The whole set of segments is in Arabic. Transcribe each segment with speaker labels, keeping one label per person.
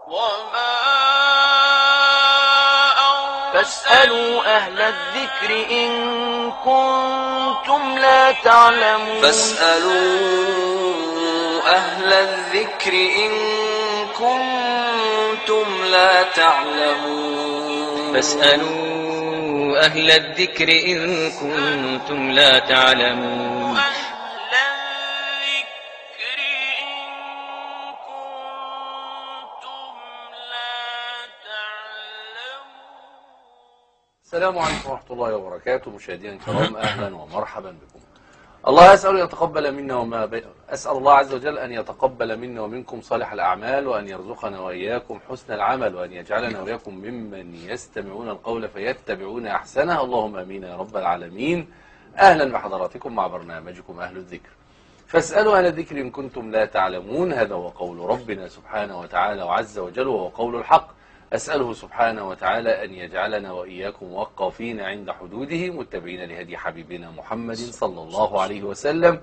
Speaker 1: فاسألوا أهل الذكر إن كنتم لا تعلمون.
Speaker 2: فاسألوا أهل الذكر إن كنتم لا تعلمون.
Speaker 3: فاسألوا أهل الذكر إن كنتم لا تعلمون.
Speaker 4: السلام عليكم ورحمة الله وبركاته. مشاهدينا الكرام، أهلا ومرحبا بكم. الله أسأل أن يتقبل منا أسأل الله عز وجل أن يتقبل منا ومنكم صالح الأعمال، وأن يرزقنا وإياكم حسن العمل، وأن يجعلنا وإياكم ممن يستمعون القول فيتبعون أحسنه. اللهم آمين يا رب العالمين. أهلا بحضراتكم مع برنامجكم أهل الذكر. فاسألوا أهل الذكر إن كنتم لا تعلمون. هذا هو قول ربنا سبحانه وتعالى وعز وجل، وهو قول الحق. أسأله سبحانه وتعالى أن يجعلنا وإياكم وقافين عند حدوده، متبعين لهدي حبيبنا محمد صلى الله عليه وسلم.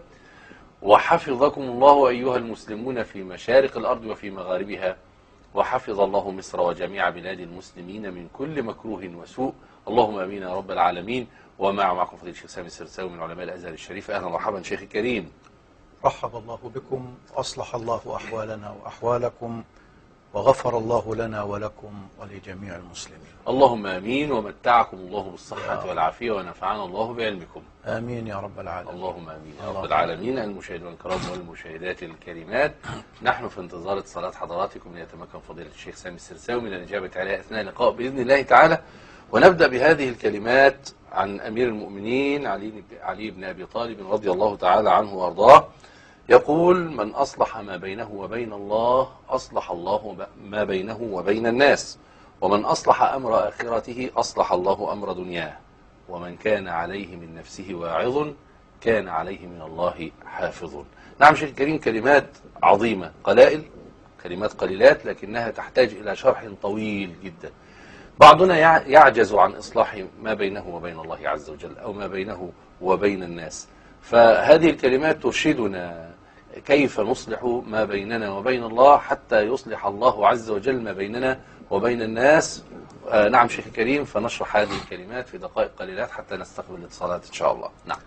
Speaker 4: وحفظكم الله أيها المسلمون في مشارق الأرض وفي مغاربها، وحفظ الله مصر وجميع بلاد المسلمين من كل مكروه وسوء. اللهم آمين يا رب العالمين. ومعكم فضيلة الشيخ سامي السرساوي من علماء الأزهر الشريف. أهلا ومرحبا شيخ الكريم.
Speaker 5: رحب الله بكم، وأصلح الله أحوالنا وأحوالكم، وغفر الله لنا ولكم ولجميع المسلمين.
Speaker 4: اللهم آمين. ومتعكم الله بالصحة والعافية، ونفعنا الله بعلمكم.
Speaker 5: آمين يا رب العالمين.
Speaker 4: اللهم آمين يا رب العالمين. المشاهدين الكرام والمشاهدات الكريمات، نحن في انتظار اتصالات حضراتكم ليتمكن فضيلة الشيخ سامي السرساوي من الإجابة عليها أثناء اللقاء بإذن الله تعالى. ونبدأ بهذه الكلمات عن أمير المؤمنين علي بن أبي طالب رضي الله تعالى عنه وأرضاه. يقول: من أصلح ما بينه وبين الله أصلح الله ما بينه وبين الناس، ومن أصلح أمر آخرته أصلح الله أمر دنياه، ومن كان عليه من نفسه واعظ كان عليه من الله حافظ. نعم شيخ الكريم، كلمات عظيمة، قلائل، كلمات قليلات، لكنها تحتاج إلى شرح طويل جدا. بعضنا يعجز عن إصلاح ما بينه وبين الله عز وجل، أو ما بينه وبين الناس، فهذه الكلمات ترشدنا كيف نصلح ما بيننا وبين الله حتى يصلح الله عز وجل ما بيننا وبين الناس. نعم شيخ الكريم، فنشرح هذه الكلمات في دقائق قليلات حتى نستقبل الاتصالات إن شاء الله. نعم.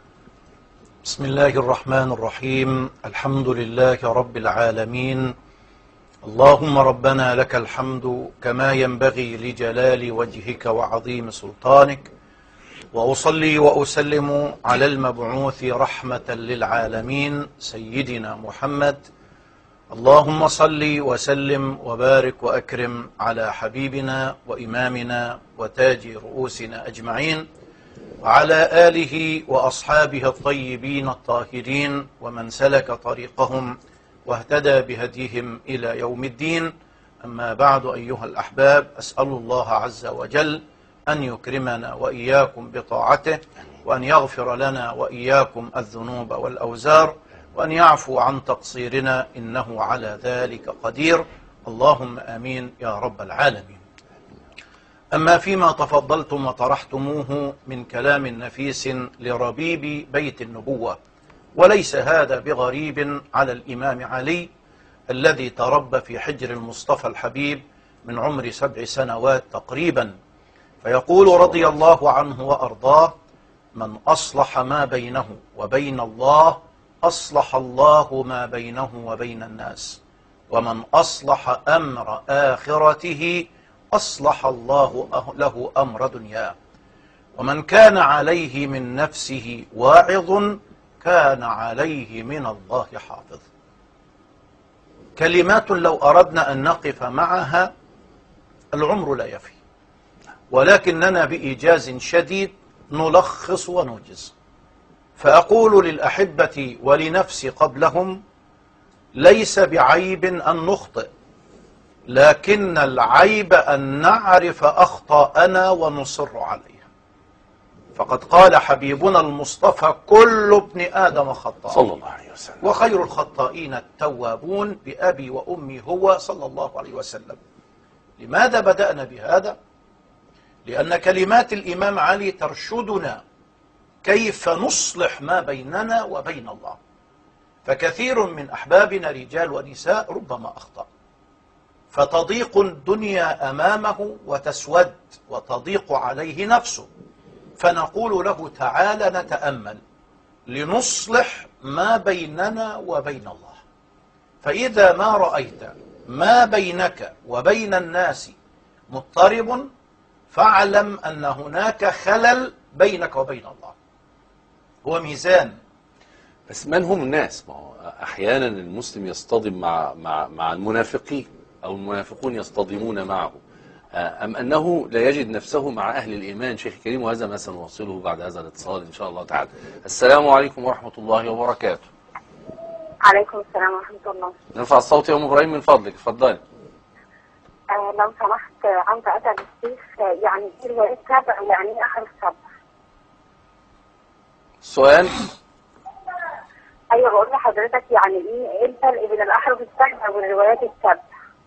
Speaker 5: بسم الله الرحمن الرحيم. الحمد لله رب العالمين. اللهم ربنا لك الحمد كما ينبغي لجلال وجهك وعظيم سلطانك، وأصلي وأسلم على المبعوث رحمة للعالمين سيدنا محمد. اللهم صل وسلم وبارك وأكرم على حبيبنا وإمامنا وتاج رؤوسنا أجمعين، وعلى آله وأصحابه الطيبين الطاهرين، ومن سلك طريقهم واهتدى بهديهم إلى يوم الدين. أما بعد أيها الأحباب، أسأل الله عز وجل أن يكرمنا وإياكم بطاعته، وأن يغفر لنا وإياكم الذنوب والأوزار، وأن يعفو عن تقصيرنا، إنه على ذلك قدير. اللهم آمين يا رب العالمين. أما فيما تفضلتم وطرحتموه من كلام نفيس لربيب بيت النبوة، وليس هذا بغريب على الإمام علي الذي تربى في حجر المصطفى الحبيب من عمر 7 سنوات تقريبا، فيقول رضي الله عنه وأرضاه: من أصلح ما بينه وبين الله أصلح الله ما بينه وبين الناس، ومن أصلح أمر آخرته أصلح الله له أمر دنياه، ومن كان عليه من نفسه واعظ كان عليه من الله حافظ. كلمات لو أردنا أن نقف معها العمر لا يفي، ولكننا بإيجاز شديد نلخص ونوجز. فأقول للأحبة ولنفسي قبلهم: ليس بعيب أن نخطئ، لكن العيب أن نعرف أخطاءنا ونصر عليها. فقد قال حبيبنا المصطفى: كل ابن آدم خطاء
Speaker 4: صلى الله عليه وسلم،
Speaker 5: وخير الخطائين التوابون، بأبي وأمي هو صلى الله عليه وسلم. لماذا بدأنا بهذا؟ لأن كلمات الإمام علي ترشدنا كيف نصلح ما بيننا وبين الله. فكثير من أحبابنا رجال ونساء ربما أخطأ، فتضيق الدنيا أمامه وتسود وتضيق عليه نفسه، فنقول له تعالى نتأمل لنصلح ما بيننا وبين الله. فإذا ما رأيت ما بينك وبين الناس مضطرب فاعلم أن هناك خلل بينك وبين الله. هو ميزان.
Speaker 4: بس من هم الناس؟ ما هو أحيانا المسلم يصطدم مع المنافقين، أو المنافقون يصطدمون معه، أم أنه لا يجد نفسه مع أهل الإيمان؟ شيخ كريم، وهذا ما سنواصله بعد هذا الاتصال إن شاء الله تعالى. السلام عليكم ورحمة الله وبركاته.
Speaker 6: عليكم السلام ورحمة الله.
Speaker 4: نرفع الصوت يا أم إبراهيم من فضلك، اتفضلي.
Speaker 6: لو سمحت عاوزة أسأل الشيخ يعني إيه رواية سبع ويعني إيه أحرف سبع؟
Speaker 4: السؤال؟
Speaker 6: أيوة، بقول لحضرتك يعني إيه الفرق بين الأحرف السبع والروايات السبع؟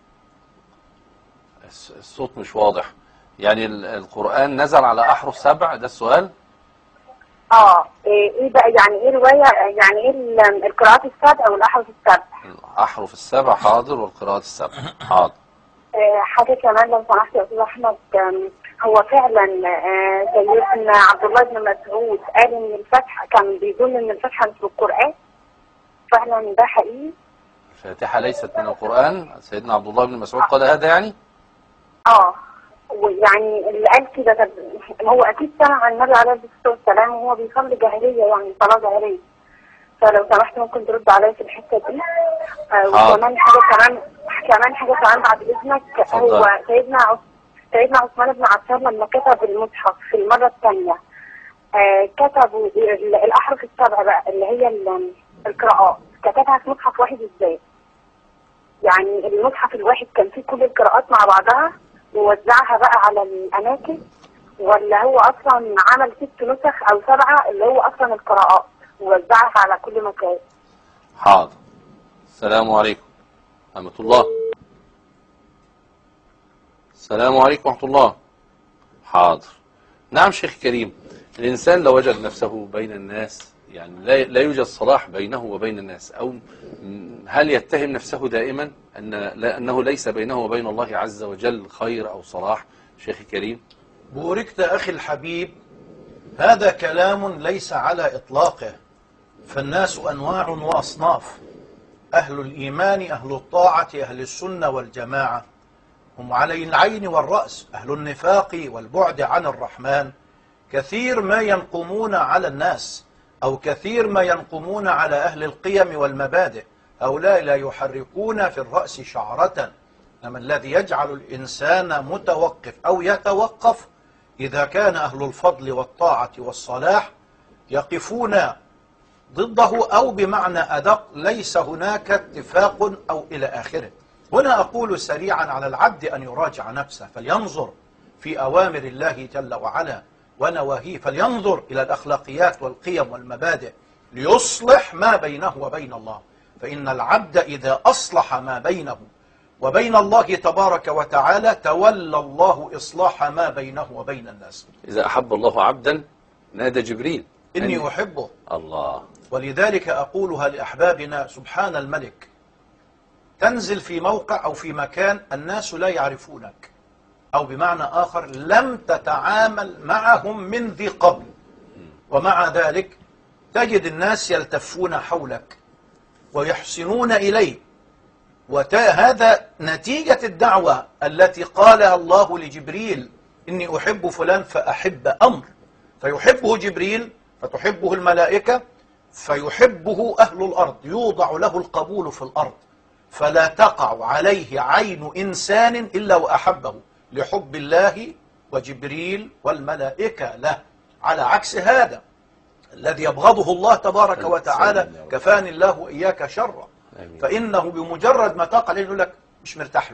Speaker 4: الصوت مش واضح. يعني القرآن نزل على أحرف سبع، ده السؤال؟
Speaker 6: إيه بقى يعني إيه رواية، يعني إيه القراءات السبع والأحرف السبع؟
Speaker 4: الأحرف السبع حاضر، والقراءات السبع حاضر.
Speaker 6: حاجة كمان لو سمحت يا أستاذ أحمد، هو فعلا سيدنا عبد الله بن مسعود قال إن الفتح كان بيقول إن الفتحة مش بالقرآن، فعلا ده حقيقي؟
Speaker 4: الفاتحة ليست من القرآن؟ سيدنا عبد الله بن مسعود قال هذا يعني؟
Speaker 6: ويعني اللي قال كده هو أكيد سمع عن النبي عليه الصلاة والسلام وهو بيصلي جاهلية، يعني صلاة جاهلية. فلو سمحت ممكن ترد عليا في الحتة دي. وكمان حاجة كمان بعد إذنك. هو سيدنا عثمان بن عفان لما كتب المصحف في المرة الثانية كتبوا الأحرف السبع بقى اللي هي القراءات، كتبها في مصحف واحد ازاي؟ يعني المصحف الواحد كان فيه كل القراءات مع بعضها ووزعها بقى على الأماكن، ولا هو أصلا عمل 6 نسخ أو 7 اللي هو أصلا القراءات ووزعها على كل مكان؟
Speaker 4: حاضر. السلام عليكم ورحمة الله. السلام عليكم ورحمة الله. حاضر. نعم شيخ كريم، الإنسان لو وجد نفسه بين الناس، يعني لا يوجد صلاح بينه وبين الناس، أو هل يتهم نفسه دائما أنه ليس بينه وبين الله عز وجل خير أو صلاح؟ شيخ كريم.
Speaker 5: بوركت أخي الحبيب، هذا كلام ليس على إطلاقه، فالناس أنواع وأصناف. أهل الإيمان، أهل الطاعة، أهل السنة والجماعة هم على العين والرأس. أهل النفاق والبعد عن الرحمن كثير ما ينقمون على الناس، أو كثير ما ينقمون على أهل القيم والمبادئ. هؤلاء لا يحركون في الرأس شعرة، إنما الذي يجعل الإنسان متوقف أو يتوقف إذا كان أهل الفضل والطاعة والصلاح يقفون ضده، أو بمعنى أدق ليس هناك اتفاق أو إلى آخره. هنا أقول سريعا على العبد أن يراجع نفسه، فلينظر في أوامر الله جل وعلا ونواهيه، فلينظر إلى الأخلاقيات والقيم والمبادئ ليصلح ما بينه وبين الله. فإن العبد إذا أصلح ما بينه وبين الله تبارك وتعالى تولى الله إصلاح ما بينه وبين الناس.
Speaker 4: إذا أحب الله عبدا نادى جبريل
Speaker 5: إني أحبه.
Speaker 4: الله.
Speaker 5: ولذلك أقولها لأحبابنا: سبحان الملك، تنزل في موقع أو في مكان الناس لا يعرفونك، أو بمعنى آخر لم تتعامل معهم من ذي قبل، ومع ذلك تجد الناس يلتفون حولك ويحسنون إليه. وهذا نتيجة الدعوة التي قالها الله لجبريل: إني أحب فلان فأحب أمر، فيحبه جبريل فتحبه الملائكة فيحبه أهل الأرض، يوضع له القبول في الأرض، فلا تقع عليه عين إنسان إلا وأحبه لحب الله وجبريل والملائكة له. على عكس هذا الذي يبغضه الله تبارك وتعالى كفاني الله وإياك شره، فإنه بمجرد ما تقع يقول لك مش مرتاح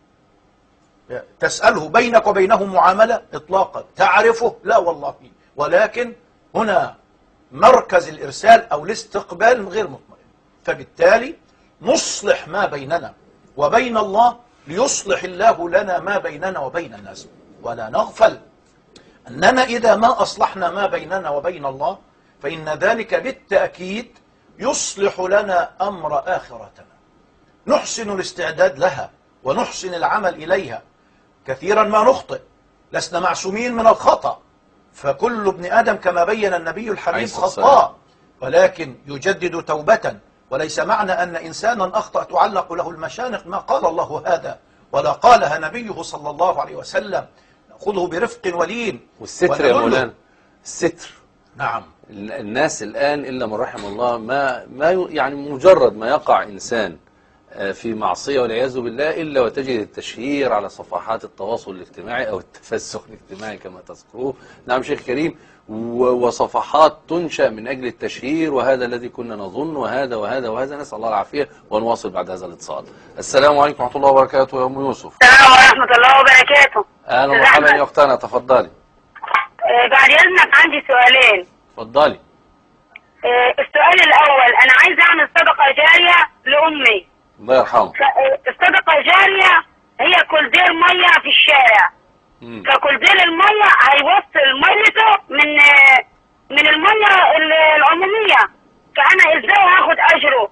Speaker 5: له. تسأله بينك وبينه معاملة إطلاقا، تعرفه؟ لا والله. ولكن هنا مركز الإرسال أو الاستقبال غير مطمئن. فبالتالي نصلح ما بيننا وبين الله ليصلح الله لنا ما بيننا وبين الناس. ولا نغفل أننا إذا ما أصلحنا ما بيننا وبين الله فإن ذلك بالتأكيد يصلح لنا أمر آخرتنا، نحسن الاستعداد لها ونحسن العمل إليها. كثيرا ما نخطئ، لسنا معصومين من الخطأ، فكل ابن آدم كما بين النبي الحبيب خطاء، ولكن يجدد توبة. وليس معنى أن إنسانا أخطأ تعلق له المشانق، ما قال الله هذا ولا قالها نبيه صلى الله عليه وسلم. نأخذه برفق ولين.
Speaker 4: والستر يا مولانا، الستر.
Speaker 5: نعم.
Speaker 4: الناس الآن إلا من رحم الله ما يعني مجرد ما يقع إنسان في معصية والعياذ بالله إلا وتجد التشهير على صفحات التواصل الاجتماعي أو التفسخ الاجتماعي كما تذكروه. نعم شيخ كريم، وصفحات تنشأ من أجل التشهير، وهذا الذي كنا نظن، وهذا وهذا وهذا. نسأل الله العافية، ونواصل بعد هذا الاتصال. السلام عليكم ورحمة الله وبركاته يا أم يوسف.
Speaker 6: السلام ورحمة الله وبركاته.
Speaker 4: أهلا ومرحبا يا أختنا، تفضلي.
Speaker 6: بعد إذنك عندي سؤالين.
Speaker 4: تفضلي.
Speaker 6: السؤال الأول، أنا عايز أعمل صدقة جارية لأمي.
Speaker 4: الله يرحمه.
Speaker 6: الصدقة جارية هي كولدير مية في الشارع. فكولدير المية هيوصل ميته من المية العمومية، فأنا إزاي هاخد أجره؟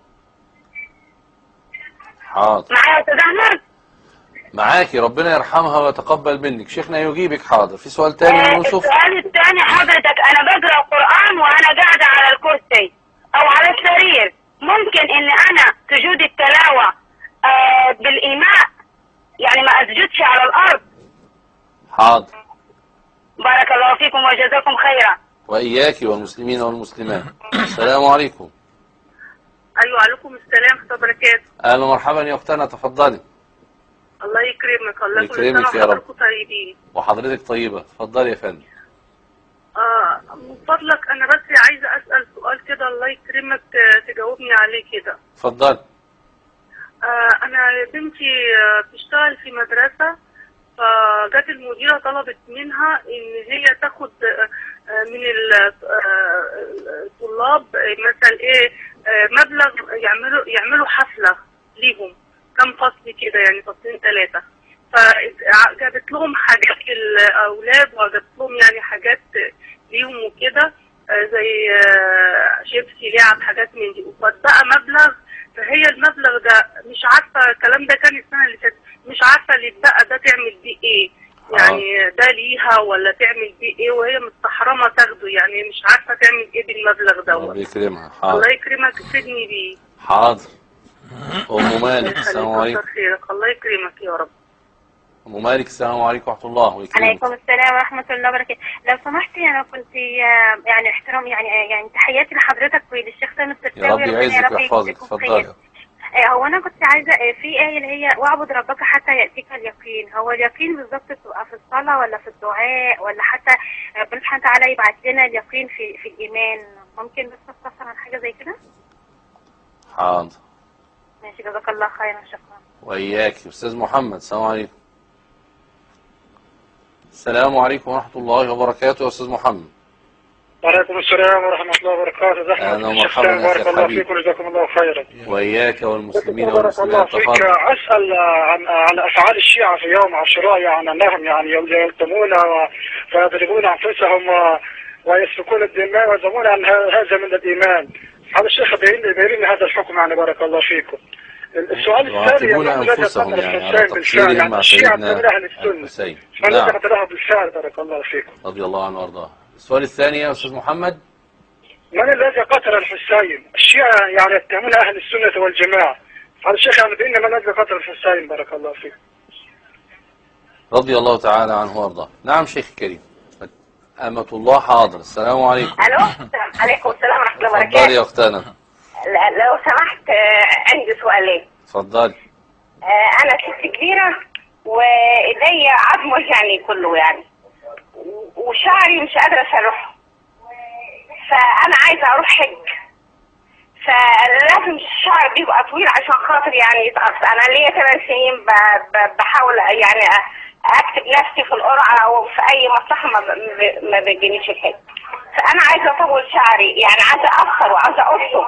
Speaker 4: حاضر.
Speaker 6: معايا يا أستاذ أحمد؟
Speaker 4: معاكي، ربنا يرحمها ويتقبل منك. شيخنا يجيبك. حاضر. في سؤال تاني يا يوسف؟
Speaker 6: السؤال الثاني حضرتك، أنا بقرأ القرآن وأنا قاعدة على الكرسي أو على السرير، ممكن إن أنا سجود التلاوة بالإيماء، يعني ما أسجدش على الأرض؟
Speaker 4: حاضر.
Speaker 6: بارك الله فيكم وجزاكم خيرا.
Speaker 4: وإياك والمسلمين والمسلمات. السلام عليكم.
Speaker 6: أيوة، عليكم السلام ورحمة الله وبركاته.
Speaker 4: أهلا ومرحبا يا أختنا، تفضلي.
Speaker 6: الله يكرمك. الله
Speaker 4: يكرمك يا رب.
Speaker 6: طيبين.
Speaker 4: وحضرتك طيبة. تفضلي يا فندم.
Speaker 6: من فضلك أنا بس عايزة أسأل سؤال كده، الله يكرمك تجاوبني عليه كده.
Speaker 4: تفضلي.
Speaker 6: أنا بنتي بتشتغل في مدرسة، فجت المديرة طلبت منها إن هي تاخد من الطلاب مثلا مبلغ يعملوا حفلة ليهم، كم فصل كده، يعني فصلين 3. فجابت لهم حاجات الأولاد، وجابت لهم يعني حاجات ليهم وكده، زي شيبسي، لعب، حاجات من دي، وبقى مبلغ. فهي المبلغ ده مش عارفة، الكلام ده كان السنة اللي فاتت، مش عارفة اللي اتبقى ده تعمل بيه ايه، يعني ده ليها ولا تعمل بيه ايه، وهي مستحرمة تاخده، يعني مش عارفة تعمل ايه بالمبلغ ده.
Speaker 4: الله يكرمها. حاضر.
Speaker 6: الله يكرمك، تفيدني بيه.
Speaker 4: حاضر. أم مالك. السلام عليكم.
Speaker 6: الله يكرمك يا رب.
Speaker 4: أم مالك، السلام عليكم ورحمة الله وبركاته.
Speaker 7: عليكم السلام ورحمة الله وبركاته. لو سمحتي، أنا كنت يعني احترام، يعني تحياتي لحضرتك وللشيخ سامي السرساوي.
Speaker 4: يا رب يعزك ويحفظك. اتفضلي.
Speaker 7: هو أنا كنت عايزة في آية اللي هي واعبد ربك حتى يأتيك اليقين. هو اليقين بالظبط بتبقى في الصلاة ولا في الدعاء، ولا حتى ربنا سبحانه وتعالى يبعت لنا اليقين في الإيمان؟ ممكن بس تفسر عن حاجة زي كده؟
Speaker 4: حاضر.
Speaker 7: ماشي، جزاك الله خيرا، شكرا.
Speaker 4: وإياك. أستاذ محمد، السلام عليكم. السلام عليكم ورحمة الله وبركاته يا أستاذ محمد.
Speaker 8: وعليكم السلام ورحمة الله وبركاته.
Speaker 4: أهلا ومرحبا يا
Speaker 8: بارك الله فيكم وجزاكم الله خيرا.
Speaker 4: وإياك والمسلمين
Speaker 8: بارك الله فيك. أسأل عن أفعال الشيعة في يوم عاشوراء، يعني أنهم يعني يلتمون ويضربون أنفسهم ويسفكون الدماء ويزعمون أن هذا من الإيمان. هذا الشيخ بيرين هذا الحكم، يعني بارك الله فيكم. السؤال الثاني،
Speaker 4: يعاتبون أنفسهم يعني على تقصيرهم مع سيدنا الحسين.
Speaker 8: ماذا قتلها بالفعل؟ بارك الله فيكم.
Speaker 4: رضي الله عنه وارضاه. السؤال الثاني يا أستاذ محمد.
Speaker 8: من الذي قتل الحسين؟ الشيعة يعني يتهمون أهل السنة والجماعة. هذا الشيخ يعني بإن من الذي قتل الحسين؟ بارك الله فيكم.
Speaker 4: رضي الله تعالى عنه وارضاه. نعم شيخ كريم. أمة الله. حاضر. السلام عليكم.
Speaker 6: ألو. عليكم السلام ورحمة الله وبركاته.
Speaker 4: اتفضلي يا أختنا.
Speaker 6: لو سمحت، عندي سؤالين.
Speaker 4: اتفضلي.
Speaker 6: أنا ست كبيرة وإيدي عظم وجعني كله يعني، وشعري مش قادرة أسرحه، فأنا عايزة أروح حج، فلازم الشعر بيبقى طويل عشان خاطر يعني يتقص. أنا ليا 8 سنين بحاول يعني أكتب نفسي في القرعة وفي أي مصلحة ما بيجينيش الحج، فأنا عايزة أطول شعري، يعني عايزة أقصر وعايزة أقصه.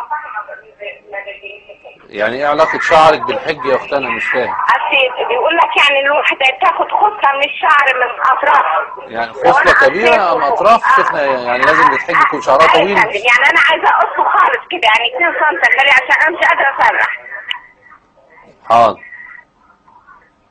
Speaker 4: يعني ايه علاقة شعرك بالحج يا اختنا؟ مش فاهم.
Speaker 6: بيقول لك يعني الواحدة تاخد خصلة من الشعر من اطراف،
Speaker 4: يعني خصلة كبيرة ام اطراف شيخنا؟ يعني لازم الحج يكون شعرها طويل؟
Speaker 6: يعني انا عايزة اقصه خالص كده، يعني 2 سم خليه، عشان انا مش قادرة اسرح.
Speaker 4: حاضر.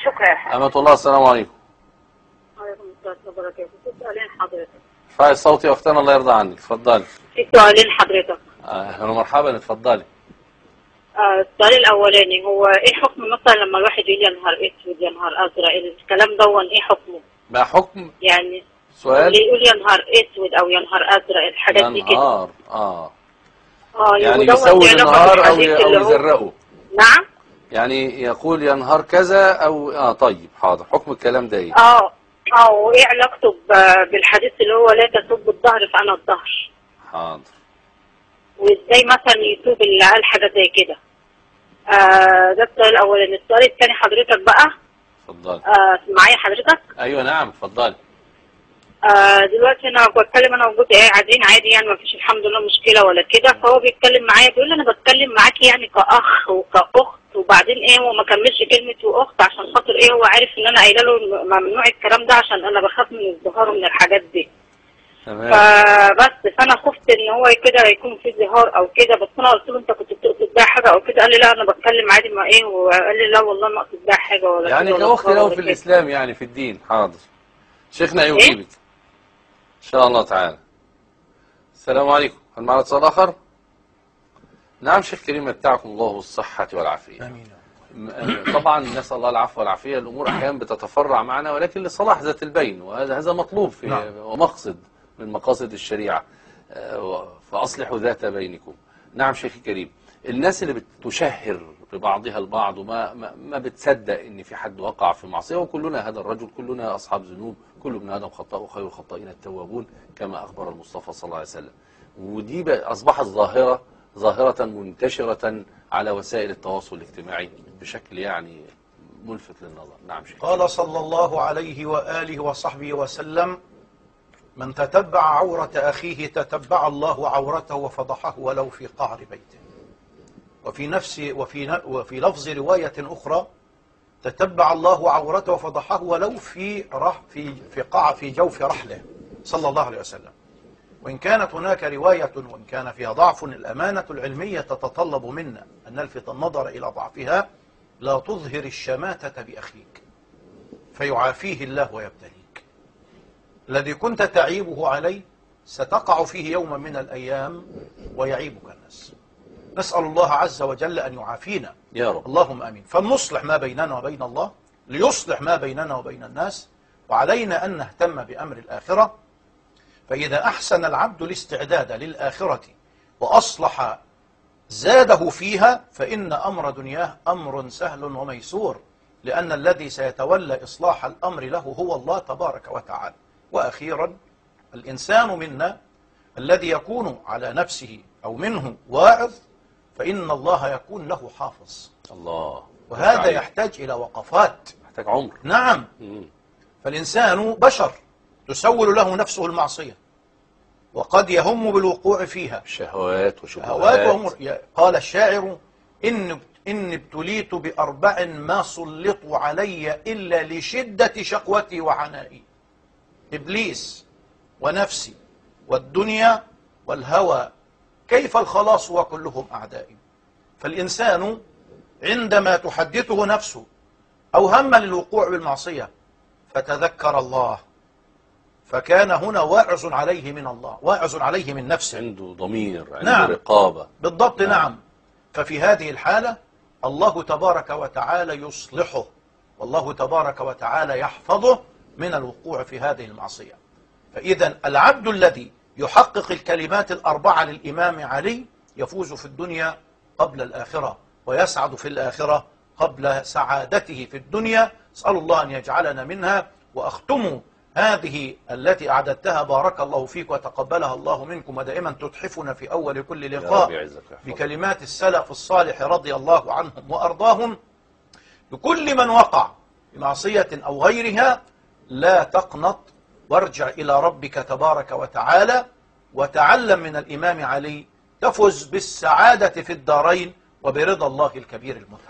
Speaker 7: شكرا.
Speaker 4: أمة الله، السلام عليكم.
Speaker 6: وعليكم السلام وبركاته. في سؤالين حضرتك.
Speaker 4: ارفعي الصوت يا أختنا الله يرضى عنك، اتفضلي.
Speaker 6: في سؤالين حضرتك.
Speaker 4: أهلا ومرحبا، اتفضلي.
Speaker 6: السؤال الأولاني هو إيه حكم مثلا لما الواحد يقول يا نهار أسود يا نهار أزرق، الكلام دون إيه حكمه؟
Speaker 4: ما حكم؟
Speaker 6: يعني
Speaker 4: سؤال؟
Speaker 6: اللي يقول يا نهار أسود أو يا نهار أزرق الحاجات دي كده.
Speaker 4: يا نهار يعني
Speaker 6: ودون
Speaker 4: يسود
Speaker 6: ليه علاقة
Speaker 4: النهار أو
Speaker 6: بالحديث اللي هو-
Speaker 4: يزرقه.
Speaker 6: نعم؟
Speaker 4: يعني يقول يا نهار كذا أو طيب حاضر، حكم الكلام ده إيه؟
Speaker 6: وإيه علاقته بالحديث اللي هو لا تسب الظهر فأنا الظهر؟
Speaker 4: حاضر.
Speaker 6: وإزاي مثلا يتوب اللي قال حاجة زي كده؟ ده السؤال الأولاني. السؤال الثاني حضرتك بقى.
Speaker 4: اتفضلي.
Speaker 6: معايا حضرتك؟
Speaker 4: أيوة نعم اتفضلي.
Speaker 6: دلوقتي انا بتكلم انا وجوزي قاعدين عادي يعني ما فيش الحمد لله مشكله ولا كده، فهو بيتكلم معايا بيقول لي انا بتكلم معاكي يعني كاخ وكاخت، وبعدين ايه هو ما كملش كلمه واخت عشان خاطر ايه هو عارف ان انا قايله له ممنوع الكلام ده عشان انا بخاف من الظهار ومن الحاجات دي.
Speaker 4: تمام.
Speaker 6: فانا خفت ان هو كده يكون في ظهار او كده، بس انا قلت له انت كنت بتقصد بيها حاجه او كده، قال لي لا انا بتكلم عادي مع ايه، وقال لي لا والله ما اقصد بيها حاجه ولا
Speaker 4: يعني
Speaker 6: كده
Speaker 4: كأخت
Speaker 6: ولا
Speaker 4: له
Speaker 6: ولا
Speaker 4: في
Speaker 6: كده.
Speaker 4: الإسلام يعني في الدين. حاضر شيخنا يجيبك إن شاء الله تعالى. السلام عليكم. هل معنا اتصال آخر؟ نعم شيخ كريم، متعكم الله بالصحة والعافية.
Speaker 5: آمين.
Speaker 4: طبعا نسأل الله العفو والعافية. الأمور أحيانا بتتفرع معنا ولكن لصلاح ذات البين، وهذا مطلوب في
Speaker 5: نعم.
Speaker 4: ومقصد من مقاصد الشريعة. فأصلحوا ذات بينكم. نعم شيخ كريم، الناس اللي بتشهر ببعضها البعض وما بتصدق ان في حد وقع في معصية، وكلنا هذا الرجل، كلنا أصحاب ذنوب، كل ابن آدم خطاء وخير الخطائين التوابون كما أخبر المصطفى صلى الله عليه وسلم. ودي أصبحت ظاهرة منتشرة على وسائل التواصل الاجتماعي بشكل يعني ملفت للنظر. نعم شيخ.
Speaker 5: قال صلى الله عليه وآله وصحبه وسلم: من تتبع عورة أخيه تتبع الله عورته وفضحه ولو في قعر بيته. وفي لفظ رواية أخرى: تتبع الله عورته وفضحه ولو في جوف رحله صلى الله عليه وسلم. وإن كانت هناك رواية وإن كان فيها ضعف، الأمانة العلمية تتطلب منا أن نلفت النظر إلى ضعفها. لا تظهر الشماتة بأخيك فيعافيه الله ويبتليك. الذي كنت تعيبه عليه ستقع فيه يوما من الأيام ويعيبك الناس. نسأل الله عز وجل أن يعافينا
Speaker 4: يا رب.
Speaker 5: اللهم آمين. فلنصلح ما بيننا وبين الله ليصلح ما بيننا وبين الناس، وعلينا أن نهتم بأمر الآخرة. فإذا أحسن العبد الاستعداد للآخرة وأصلح زاده فيها فإن أمر دنياه أمر سهل وميسور، لأن الذي سيتولى إصلاح الأمر له هو الله تبارك وتعالى. وأخيرا، الإنسان منا الذي يكون على نفسه أو منه واعظ فإن الله يكون له حافظ.
Speaker 4: الله.
Speaker 5: وهذا يحتاج إلى وقفات،
Speaker 4: يحتاج عمر.
Speaker 5: نعم. فالإنسان بشر تسول له نفسه المعصية وقد يهم بالوقوع فيها،
Speaker 4: شهوات وشبهات.
Speaker 5: قال الشاعر: إن ابتليت بأربع ما سلطوا علي إلا لشدة شقوتي وعنائي: إبليس ونفسي والدنيا والهوى، كيف الخلاص وكلهم أعدائي. فالإنسان عندما تحدثه نفسه أو هم للوقوع بالمعصية فتذكر الله، فكان هنا واعظ عليه من الله، واعظ عليه من نفسه،
Speaker 4: عنده ضمير، عنده
Speaker 5: نعم.
Speaker 4: رقابة.
Speaker 5: بالضبط. نعم. ففي هذه الحالة الله تبارك وتعالى يصلحه، والله تبارك وتعالى يحفظه من الوقوع في هذه المعصية. فإذا العبد الذي يحقق الكلمات الأربعة للإمام علي يفوز في الدنيا قبل الآخرة، ويسعد في الآخرة قبل سعادته في الدنيا. أسأل الله أن يجعلنا منها. وأختم هذه التي أعددتها بارك الله فيك وتقبلها الله منكم، ودائما تتحفنا في أول كل لقاء بكلمات السلف الصالح رضي الله عنهم وأرضاهم: لكل من وقع بمعصية أو غيرها لا تقنط، وارجع إلى ربك تبارك وتعالى وتعلم من الإمام علي، تفز بالسعادة في الدارين وبرضا الله الكبير المتعال.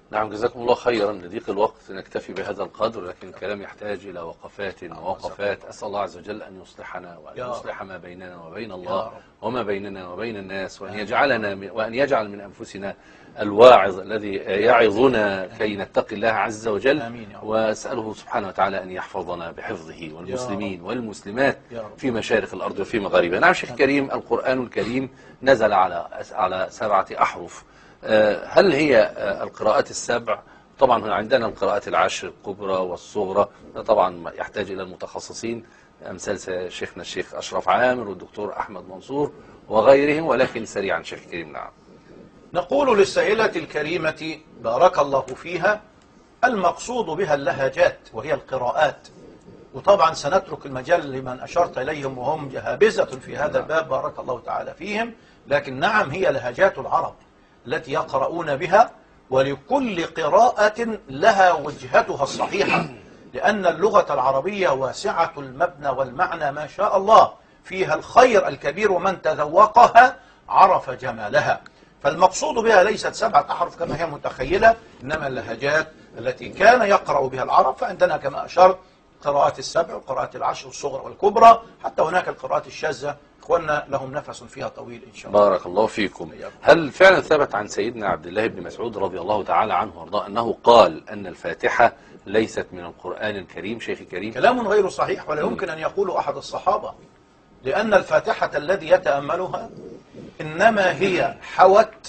Speaker 4: نعم، جزاكم الله خيرا. لضيق الوقت نكتفي بهذا القدر، لكن الكلام يحتاج إلى وقفات ووقفات. أسأل الله عز وجل أن يصلحنا وأن يصلح ما بيننا وبين الله وما بيننا وبين الناس، وأن يجعل من أنفسنا الواعظ الذي يعظنا كي نتقي الله عز وجل. وأسأله سبحانه وتعالى أن يحفظنا بحفظه والمسلمين والمسلمات في مشارق الأرض وفي مغاربها. نعم شيخ كريم، القرآن الكريم نزل على 7 أحرف. هل هي القراءات السبع؟ طبعا عندنا القراءات العشر الكبرى والصغرى، طبعا يحتاج إلى المتخصصين أمثال شيخنا الشيخ أشرف عامر والدكتور أحمد منصور وغيرهم، ولكن سريعا شيخ كريم. نعم،
Speaker 5: نقول للسائلة الكريمة بارك الله فيها، المقصود بها اللهجات وهي القراءات، وطبعا سنترك المجال لمن أشرت إليهم وهم جهابزة في هذا الباب بارك الله تعالى فيهم، لكن نعم هي لهجات العرب التي يقرؤون بها، ولكل قراءة لها وجهتها الصحيحة، لأن اللغة العربية واسعة المبنى والمعنى ما شاء الله، فيها الخير الكبير، ومن تذوقها عرف جمالها. فالمقصود بها ليست 7 أحرف كما هي متخيلة، إنما اللهجات التي كان يقرأ بها العرب. فعندنا كما أشرت قراءات ال7 وقراءات العشر الصغرى والكبرى، حتى هناك القراءات الشاذة إخواننا لهم نفس فيها طويل إن شاء الله.
Speaker 4: بارك الله فيكم. هل فعلا ثبت عن سيدنا عبد الله بن مسعود رضي الله تعالى عنه وارضاه أنه قال أن الفاتحة ليست من القرآن الكريم؟ شيخ الكريم،
Speaker 5: كلام غير صحيح، ولا يمكن أن يقوله أحد الصحابة، لأن الفاتحة الذي يتأملها إنما هي حوت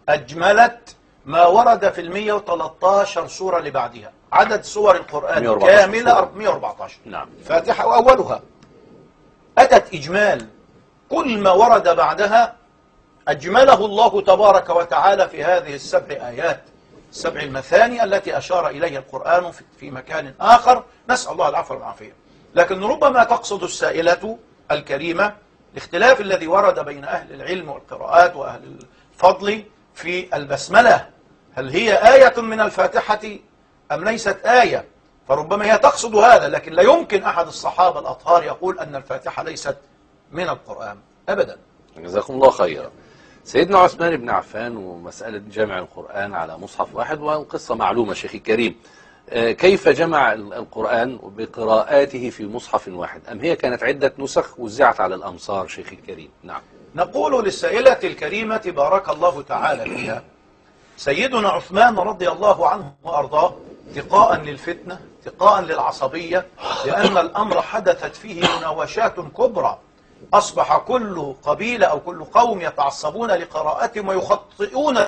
Speaker 5: أجملت ما ورد في 113 سورة اللي بعدها. عدد سور القرآن كاملة 114.
Speaker 4: نعم،
Speaker 5: الفاتحة وأولها أتت إجمال، كل ما ورد بعدها أجمله الله تبارك وتعالى في هذه ال7 آيات، 7 المثاني التي أشار إليها القرآن في مكان آخر، نسأل الله العفو والعافية. لكن ربما تقصد السائلة الكريمة الاختلاف الذي ورد بين أهل العلم والقراءات وأهل الفضل في البسملة، هل هي آية من الفاتحة أم ليست آية؟ فربما هي تقصد هذا، لكن لا يمكن أحد الصحابة الأطهار يقول أن الفاتحة ليست من القرآن أبدا.
Speaker 4: جزاكم الله خيرا. سيدنا عثمان بن عفان ومسألة جمع القرآن على مصحف واحد، والقصة معلومة شيخ الكريم، كيف جمع القرآن بقراءاته في مصحف واحد، أم هي كانت عدة نسخ وزعت على الأمصار شيخ الكريم؟ نعم،
Speaker 5: نقول للسائلة الكريمة بارك الله تعالى فيها، سيدنا عثمان رضي الله عنه وأرضاه اتقاء للفتنة، اتقاء للعصبية، لأن الأمر حدثت فيه مناوشات كبرى، أصبح كل قبيلة أو كل قوم يتعصبون لقراءتهم ويخطئون،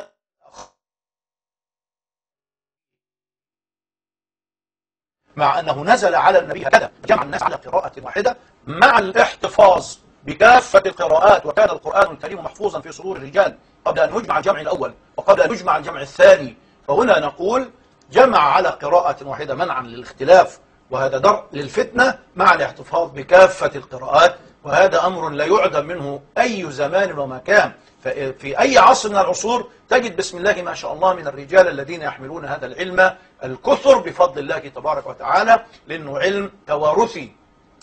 Speaker 5: مع أنه نزل على النبي هكذا جمع الناس على قراءة واحدة مع الاحتفاظ بكافة القراءات، وكان القرآن الكريم محفوظا في صدور الرجال قبل أن يجمع الجمع الأول وقبل أن يجمع الجمع الثاني. فهنا نقول جمع على قراءة واحدة منعا للاختلاف، وهذا درء للفتنة مع الاحتفاظ بكافة القراءات، وهذا أمر لا يعدم منه أي زمان ومكان. في أي عصر من العصور تجد بسم الله ما شاء الله من الرجال الذين يحملون هذا العلم الكثر بفضل الله تبارك وتعالى، لأنه علم توارثي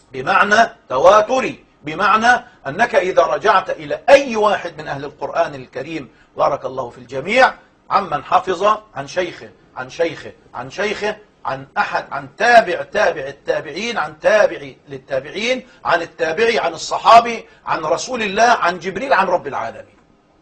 Speaker 5: بمعنى تواتري، بمعنى أنك إذا رجعت إلى أي واحد من أهل القرآن الكريم بارك الله في الجميع، عمن حفظ عن شيخه عن شيخه عن شيخه عن أحد، عن تابع التابعين، عن تابع للتابعين، عن التابعي، عن الصحابي، عن رسول الله، عن جبريل، عن رب العالمين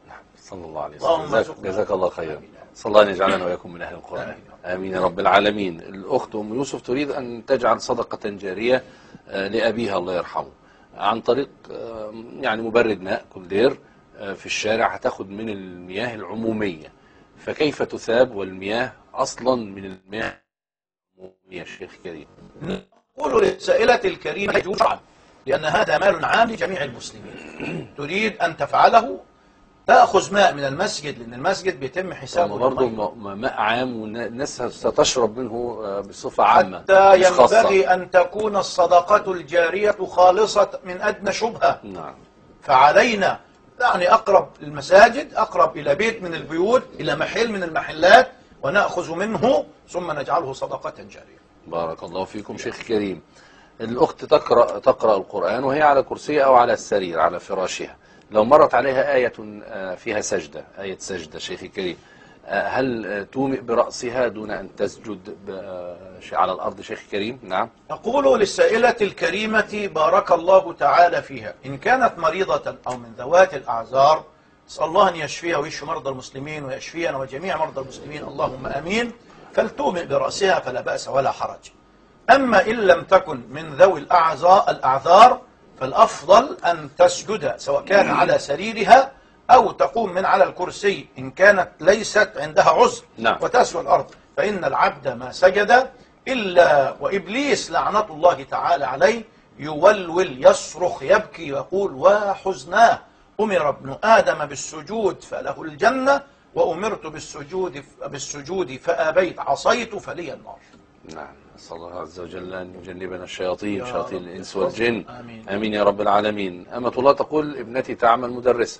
Speaker 4: صلى الله عليه وسلم. جزاك الله خيرا. صلى الله أن يجعلنا وإياكم من أهل القرآن. آمين يا رب العالمين. الأخت أم يوسف تريد أن تجعل صدقة جارية لأبيها الله يرحمه عن طريق يعني مبرد ماء كولدير في الشارع، هتاخد من المياه العمومية، فكيف تثاب والمياه أصلا من المياه العمومية شيخ كريم؟
Speaker 5: نقول للسائلة الكريمة يجوز شرعا، لأن هذا مال عام لجميع المسلمين، تريد أن تفعله تأخذ ماء من المسجد، لأن المسجد بيتم حسابه
Speaker 4: برضه ماء عام والناس ستشرب منه بصفة عامة،
Speaker 5: حتى ينبغي أن تكون الصدقة الجارية خالصة من أدنى شبهة.
Speaker 4: نعم.
Speaker 5: فعلينا يعني أقرب المساجد، أقرب إلى بيت من البيوت، إلى محل من المحلات، ونأخذ منه ثم نجعله صدقة جارية.
Speaker 4: بارك الله فيكم شيخ كريم. الأخت تقرأ القرآن وهي على كرسي أو على السرير على فراشها، لو مرت عليها آية فيها سجدة، آية سجدة شيخ كريم، هل تومئ برأسها دون أن تسجد على الأرض شيخ كريم؟ نعم.
Speaker 5: أقول للسائلة الكريمة بارك الله تعالى فيها، إن كانت مريضة أو من ذوات الأعذار أسأل الله أن يشفيها ويشفي مرضى المسلمين ويشفينا وجميع مرضى المسلمين اللهم أمين، فلتومئ برأسها فلا بأس ولا حرج. أما إن لم تكن من ذوي الأعذار فالأفضل أن تسجد سواء كان على سريرها أو تقوم من على الكرسي إن كانت ليست عندها عذر.
Speaker 4: نعم.
Speaker 5: وتسوى الأرض، فإن العبد ما سجد إلا وإبليس لعنة الله تعالى عليه يولول يصرخ يبكي ويقول وحزناه أمر ابن آدم بالسجود فله الجنة وأمرت بالسجود فأبيت عصيت فلي النار.
Speaker 4: نعم. نسأل الله عز وجل أن يجنبنا الشياطين، شياطين الإنس
Speaker 5: رب.
Speaker 4: والجن.
Speaker 5: آمين.
Speaker 4: آمين يا رب العالمين. أمة الله تقول ابنتي تعمل مدرسة،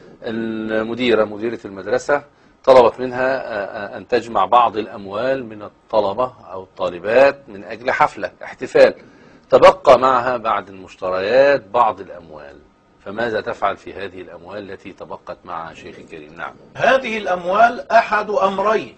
Speaker 4: مديرة المدرسة طلبت منها أن تجمع بعض الأموال من الطلبة أو الطالبات من أجل حفلة احتفال، تبقى معها بعد المشتريات بعض الأموال، فماذا تفعل في هذه الأموال التي تبقت معها شيخ الكريم؟ نعم.
Speaker 5: هذه الأموال أحد أمرين،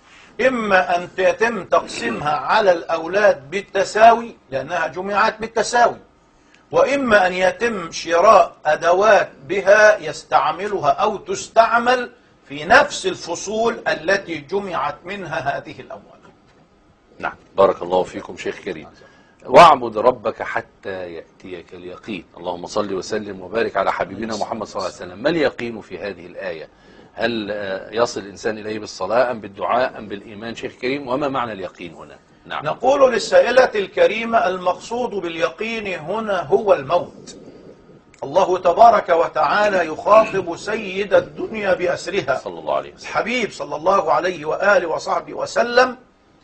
Speaker 5: إما أن يتم تقسيمها على الأولاد بالتساوي لأنها جمعت بالتساوي، وإما أن يتم شراء أدوات بها يستعملها أو تستعمل في نفس الفصول التي جمعت منها هذه الأموال.
Speaker 4: نعم. بارك الله فيكم شيخ كريم. واعبد ربك حتى يأتيك اليقين. اللهم صل وسلم وبارك على حبيبنا محمد صلى الله عليه وسلم. ما اليقين في هذه الآية؟ هل يصل الإنسان إليه بالصلاة أم بالدعاء أم بالإيمان شيخ كريم؟ وما معنى اليقين هنا؟ نعم.
Speaker 5: نقول للسائلة الكريمة المقصود باليقين هنا هو الموت. الله تبارك وتعالى يخاطب سيد الدنيا بأسرها
Speaker 4: صلى الله عليه وسلم،
Speaker 5: الحبيب صلى الله عليه وآله وصحبه وسلم: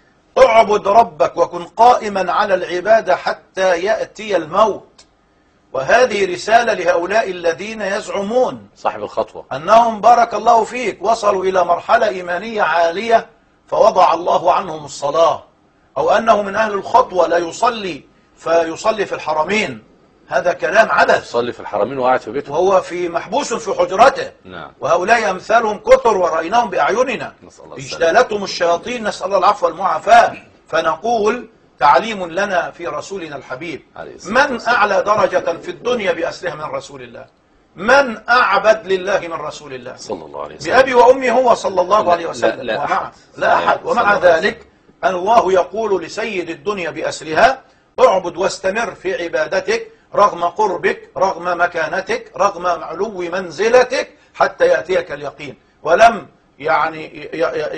Speaker 5: اعبد ربك وكن قائما على العبادة حتى يأتي الموت. وهذه رسالة لهؤلاء الذين يزعمون
Speaker 4: صاحب الخطوة
Speaker 5: أنهم بارك الله فيك وصلوا إلى مرحلة إيمانية عالية فوضع الله عنهم الصلاة، أو أنه من أهل الخطوة لا يصلي فيصلي في الحرمين. هذا كلام عبث.
Speaker 4: يصلي في الحرمين وقاعد في بيته
Speaker 5: وهو محبوس في حجرته.
Speaker 4: نعم.
Speaker 5: وهؤلاء أمثالهم كثر ورأيناهم بأعيننا، اجتالتهم الشياطين، نسأل الله العفو والمعافاة. فنقول تعليم لنا في رسولنا الحبيب: من أعلى درجة في الدنيا بأسرها من رسول الله؟ من أعبد لله من رسول الله
Speaker 4: صلى الله عليه وسلم؟
Speaker 5: بأبي وأمي هو صلى الله عليه وسلم.
Speaker 4: لا أحد.
Speaker 5: ومع ذلك الله يقول لسيد الدنيا بأسرها: اعبد واستمر في عبادتك رغم قربك، رغم مكانتك، رغم علو منزلتك، حتى يأتيك اليقين. ولم يعني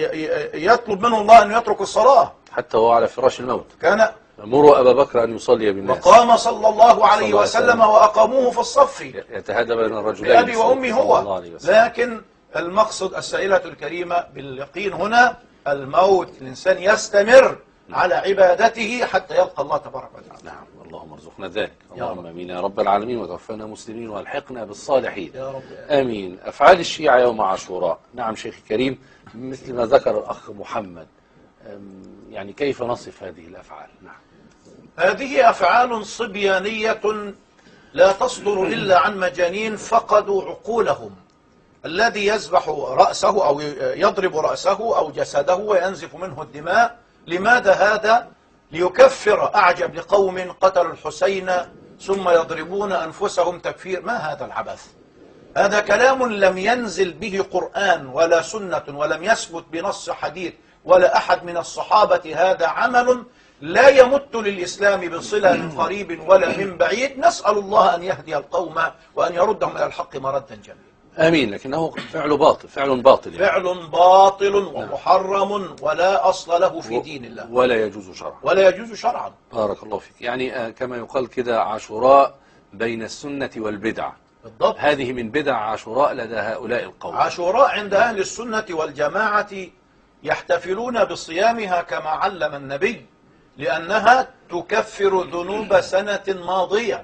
Speaker 5: يطلب منه الله أن يترك الصلاة
Speaker 4: حتى هو على فراش الموت.
Speaker 5: كان
Speaker 4: مروا أبا بكر أن يصلي بالناس،
Speaker 5: وقام صلى الله عليه وسلم وأقاموه في الصف
Speaker 4: يتهادى بين الرجلين
Speaker 5: بأبي وأمي هو. لكن المقصد السائلة الكريمة باليقين هنا الموت. الإنسان يستمر على عبادته حتى يلقى الله تبارك وتعالى.
Speaker 4: نعم. اللهم ارزقنا ذلك. اللهم امين يا رب العالمين، وتوفنا مسلمين والحقنا بالصالحين
Speaker 5: يا رب.
Speaker 4: امين. افعال الشيعة يوم عاشوراء. نعم شيخ كريم، مثل ما ذكر الاخ محمد، يعني كيف نصف هذه الافعال؟ نعم.
Speaker 5: هذه أفعال صبيانية لا تصدر إلا عن مجانين فقدوا عقولهم. الذي يذبح رأسه أو يضرب رأسه أو جسده وينزف منه الدماء، لماذا هذا؟ ليكفر أعجب لقوم قتلوا الحسين ثم يضربون أنفسهم تكفير. ما هذا العبث؟ هذا كلام لم ينزل به قرآن ولا سنة، ولم يثبت بنص حديث ولا أحد من الصحابة. هذا عمل لا يمت للإسلام بصلة من قريب ولا من بعيد. نسأل الله أن يهدي القوم وأن يردهم إلى الحق مردا جميلا.
Speaker 4: آمين. لكنه فعل باطل، فعل باطل يعني.
Speaker 5: فعل باطل ومحرم ولا أصل له في دين الله،
Speaker 4: ولا يجوز شرعا.
Speaker 5: ولا يجوز شرعا.
Speaker 4: بارك الله فيك. يعني كما يقال كده عاشوراء بين السنة والبدعة.
Speaker 5: بالضبط.
Speaker 4: هذه من بدع عاشوراء لدى هؤلاء القوم.
Speaker 5: عاشوراء عند أهل السنة والجماعة يحتفلون بصيامها كما علم النبي، لأنها تكفر ذنوب سنة ماضية.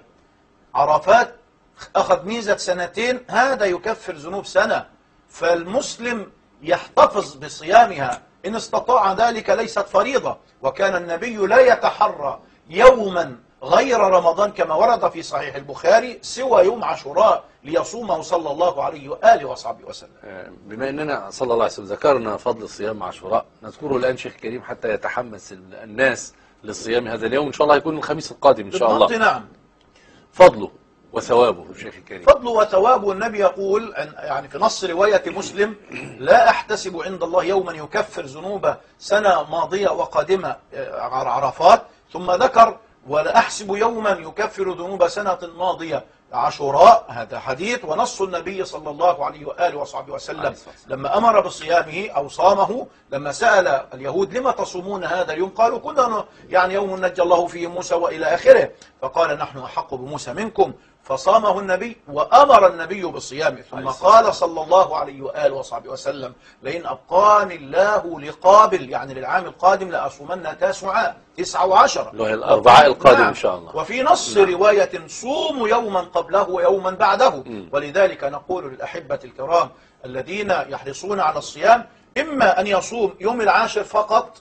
Speaker 5: عرفات أخذ ميزة سنتين، هذا يكفر ذنوب سنة. فالمسلم يحتفظ بصيامها إن استطاع ذلك، ليست فريضة. وكان النبي لا يتحرى يوما غير رمضان كما ورد في صحيح البخاري سوى يوم عاشوراء ليصومه صلى الله عليه وآله وصحبه وسلم.
Speaker 4: بما أننا صلى الله عليه وسلم ذكرنا فضل صيام عاشوراء، نذكره الآن شيخ كريم حتى يتحمس الناس للصيام هذا اليوم، إن شاء الله يكون الخميس القادم إن شاء الله.
Speaker 5: نعم.
Speaker 4: فضله وثوابه شيخ الكريم.
Speaker 5: فضله وثوابه، النبي يقول يعني في نص رواية مسلم: لا أحتسب عند الله يوما يكفر ذنوب سنة ماضية وقادمة عرفات، ثم ذكر: ولا أحسب يوما يكفر ذنوب سنة ماضية عاشوراء. هذا حديث ونص النبي صلى الله عليه وآله وصحبه وسلم لما أمر بصيامه أو صامه. لما سأل اليهود: لما تصومون هذا اليوم؟ قالوا: كنا يعني يوم نجى الله فيه موسى وإلى آخره. فقال: نحن أحق بموسى منكم. فصامه النبي وأمر النبي بالصيام، ثم قال صلى الله عليه وآله وصحبه وسلم: لئن أبقاني الله لقابل، يعني للعام القادم، لأصومن 9 و10
Speaker 4: له الأربعاء القادم إن شاء الله.
Speaker 5: وفي نص رواية: صوموا يوما قبله ويوما بعده. ولذلك نقول للأحبة الكرام الذين يحرصون على الصيام: إما أن يصوم يوم العاشر فقط،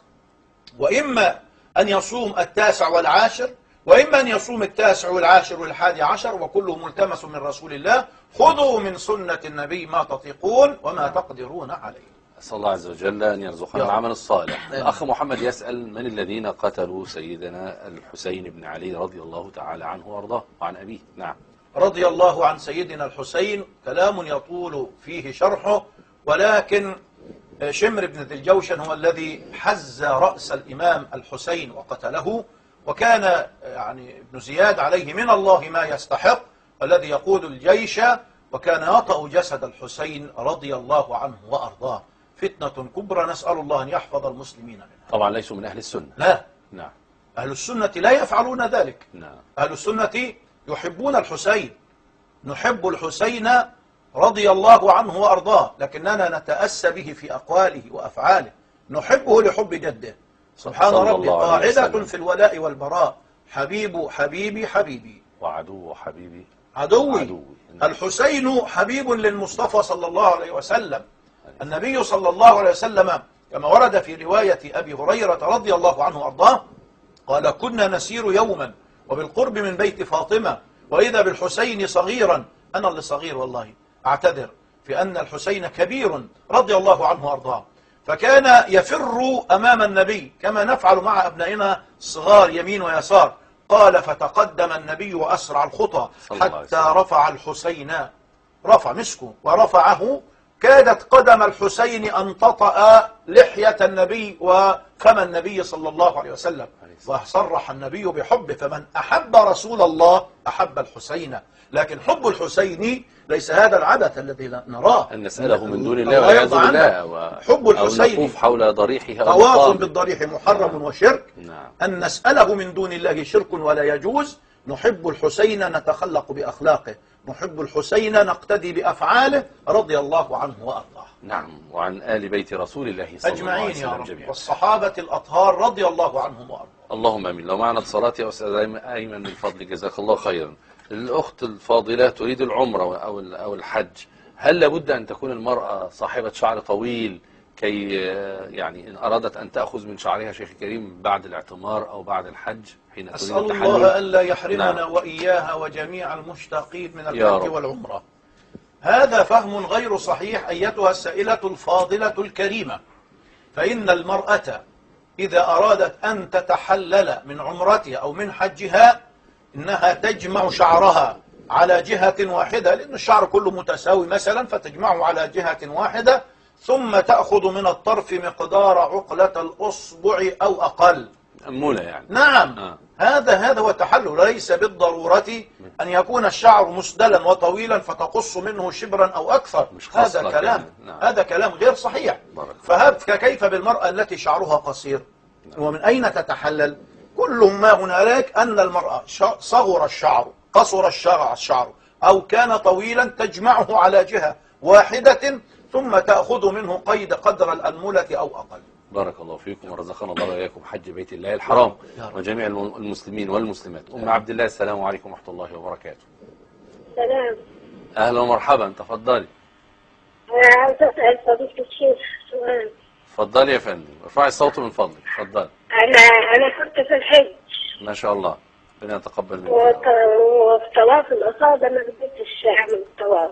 Speaker 5: وإما أن يصوم 9 والعاشر، وإما أن يصوم 9 والعاشر وال11، وكله ملتمس من رسول الله. خذوا من سنة النبي ما تطيقون وما تقدرون عليه.
Speaker 4: أسأل الله عز وجل أن يرزقنا العمل الصالح. الأخ محمد يسأل: من الذين قتلوا سيدنا الحسين بن علي رضي الله تعالى عنه وأرضاه وعن أبيه؟ نعم.
Speaker 5: رضي الله عن سيدنا الحسين كلام يطول فيه شرحه، ولكن شمر بن ذي الجوشن هو الذي حز رأس الإمام الحسين وقتله، وكان يعني ابن زياد عليه من الله ما يستحق، الذي يقود الجيش، وكان يطأ جسد الحسين رضي الله عنه وأرضاه. فتنة كبرى، نسأل الله أن يحفظ المسلمين منها.
Speaker 4: طبعا ليسوا من أهل السنة.
Speaker 5: لا.
Speaker 4: نعم.
Speaker 5: أهل السنة لا يفعلون ذلك.
Speaker 4: نعم.
Speaker 5: أهل السنة يحبون الحسين، نحب الحسين رضي الله عنه وأرضاه، لكننا نتأسى به في أقواله وأفعاله، نحبه لحب جده. سبحان ربي، قاعدة في الولاء والبراء: حبيب حبيبي حبيبي،
Speaker 4: وعدو حبيبي
Speaker 5: عدوي. الحسين حبيب للمصطفى صلى الله عليه وسلم. النبي صلى الله عليه وسلم كما ورد في رواية أبي هريرة رضي الله عنه وأرضاه قال: كنا نسير يوما وبالقرب من بيت فاطمة، وإذا بالحسين صغيرا. أنا اللي صغير والله، أعتذر، في أن الحسين كبير رضي الله عنه وأرضاه، فكان يفر أمام النبي كما نفعل مع أبنائنا الصغار يمين ويسار. قال: فتقدم النبي وأسرع الخطى حتى رفع الحسين، رفع مسكه ورفعه، كادت قدم الحسين أن تطأ لحية النبي وفم النبي صلى الله عليه وسلم. وصرح النبي بحبه: فمن أحب رسول الله أحب الحسين. لكن حب الحسين ليس هذا العبث الذي نراه،
Speaker 4: أن نسأله من دون الله والعياذ بالله،
Speaker 5: حب الحسين
Speaker 4: نطوف حول ضريحه
Speaker 5: طواف بالضريح محرم وشرك.
Speaker 4: نعم.
Speaker 5: أن نسأله من دون الله شرك ولا يجوز. نحب الحسين نتخلق بأخلاقه، نحب الحسين نقتدي بأفعاله رضي الله عنه وأرضاه.
Speaker 4: نعم. وعن آل بيت رسول الله صلى الله عليه
Speaker 5: أجمعين يا
Speaker 4: وسلم
Speaker 5: رب،
Speaker 4: جميعا،
Speaker 5: والصحابة الأطهار رضي الله عنهم وأرضاه.
Speaker 4: اللهم امين. لو معنا اتصالات يا استاذ ايمن من فضلك، جزاك الله خيرا. الاخت الفاضله تريد العمره او الحج، هل لابد ان تكون المراه صاحبه شعر طويل كي يعني ان ارادت ان تاخذ من شعرها شيخ الكريم بعد الاعتمار او بعد الحج حين تريد
Speaker 5: أسأل
Speaker 4: التحلل؟
Speaker 5: الله ألا يحرمنا
Speaker 4: نعم.
Speaker 5: وإياها وجميع المشتاقين من الحج والعمرة. هذا فهم غير صحيح أيتها السائلة الفاضلة الكريمة. فإن المرأة إذا أرادت أن تتحلل من عمرتها أو من حجها إنها تجمع شعرها على جهة واحدة، لأن الشعر كله متساوي مثلا، فتجمعه على جهة واحدة، ثم تأخذ من الطرف مقدار عقلة الأصبع أو أقل.
Speaker 4: أمولة يعني.
Speaker 5: نعم. هذا هو التحلل. ليس بالضرورة أن يكون الشعر مسدلا وطويلا فتقص منه شبرا أو أكثر. هذا كلام
Speaker 4: نعم.
Speaker 5: هذا كلام غير صحيح. فكيف بالمرأة التي شعرها قصير؟ ومن أين تتحلل؟ كل ما هنالك أن المرأة صغر الشعر، قصر الشعر، أو كان طويلا، تجمعه على جهة واحدة ثم تأخذ منه قدر الأنملة أو أقل.
Speaker 4: بارك الله فيكم ورزقنا الله وإياكم حج بيت الله الحرام وجميع المسلمين والمسلمات. أم عبد الله، السلام عليكم ورحمة الله وبركاته.
Speaker 9: سلام.
Speaker 4: أهلا ومرحبا، تفضلي.
Speaker 9: عاوز أسأل فضيلة الشيخ سؤال.
Speaker 4: تفضلي يا فندم، ارفعي الصوت من فضلك، تفضلي.
Speaker 9: أنا كنت في الحج.
Speaker 4: ما شاء الله. ربنا يتقبل منك.
Speaker 9: وفي طواف الإفاضة ما قدرتش أعمل الطواف.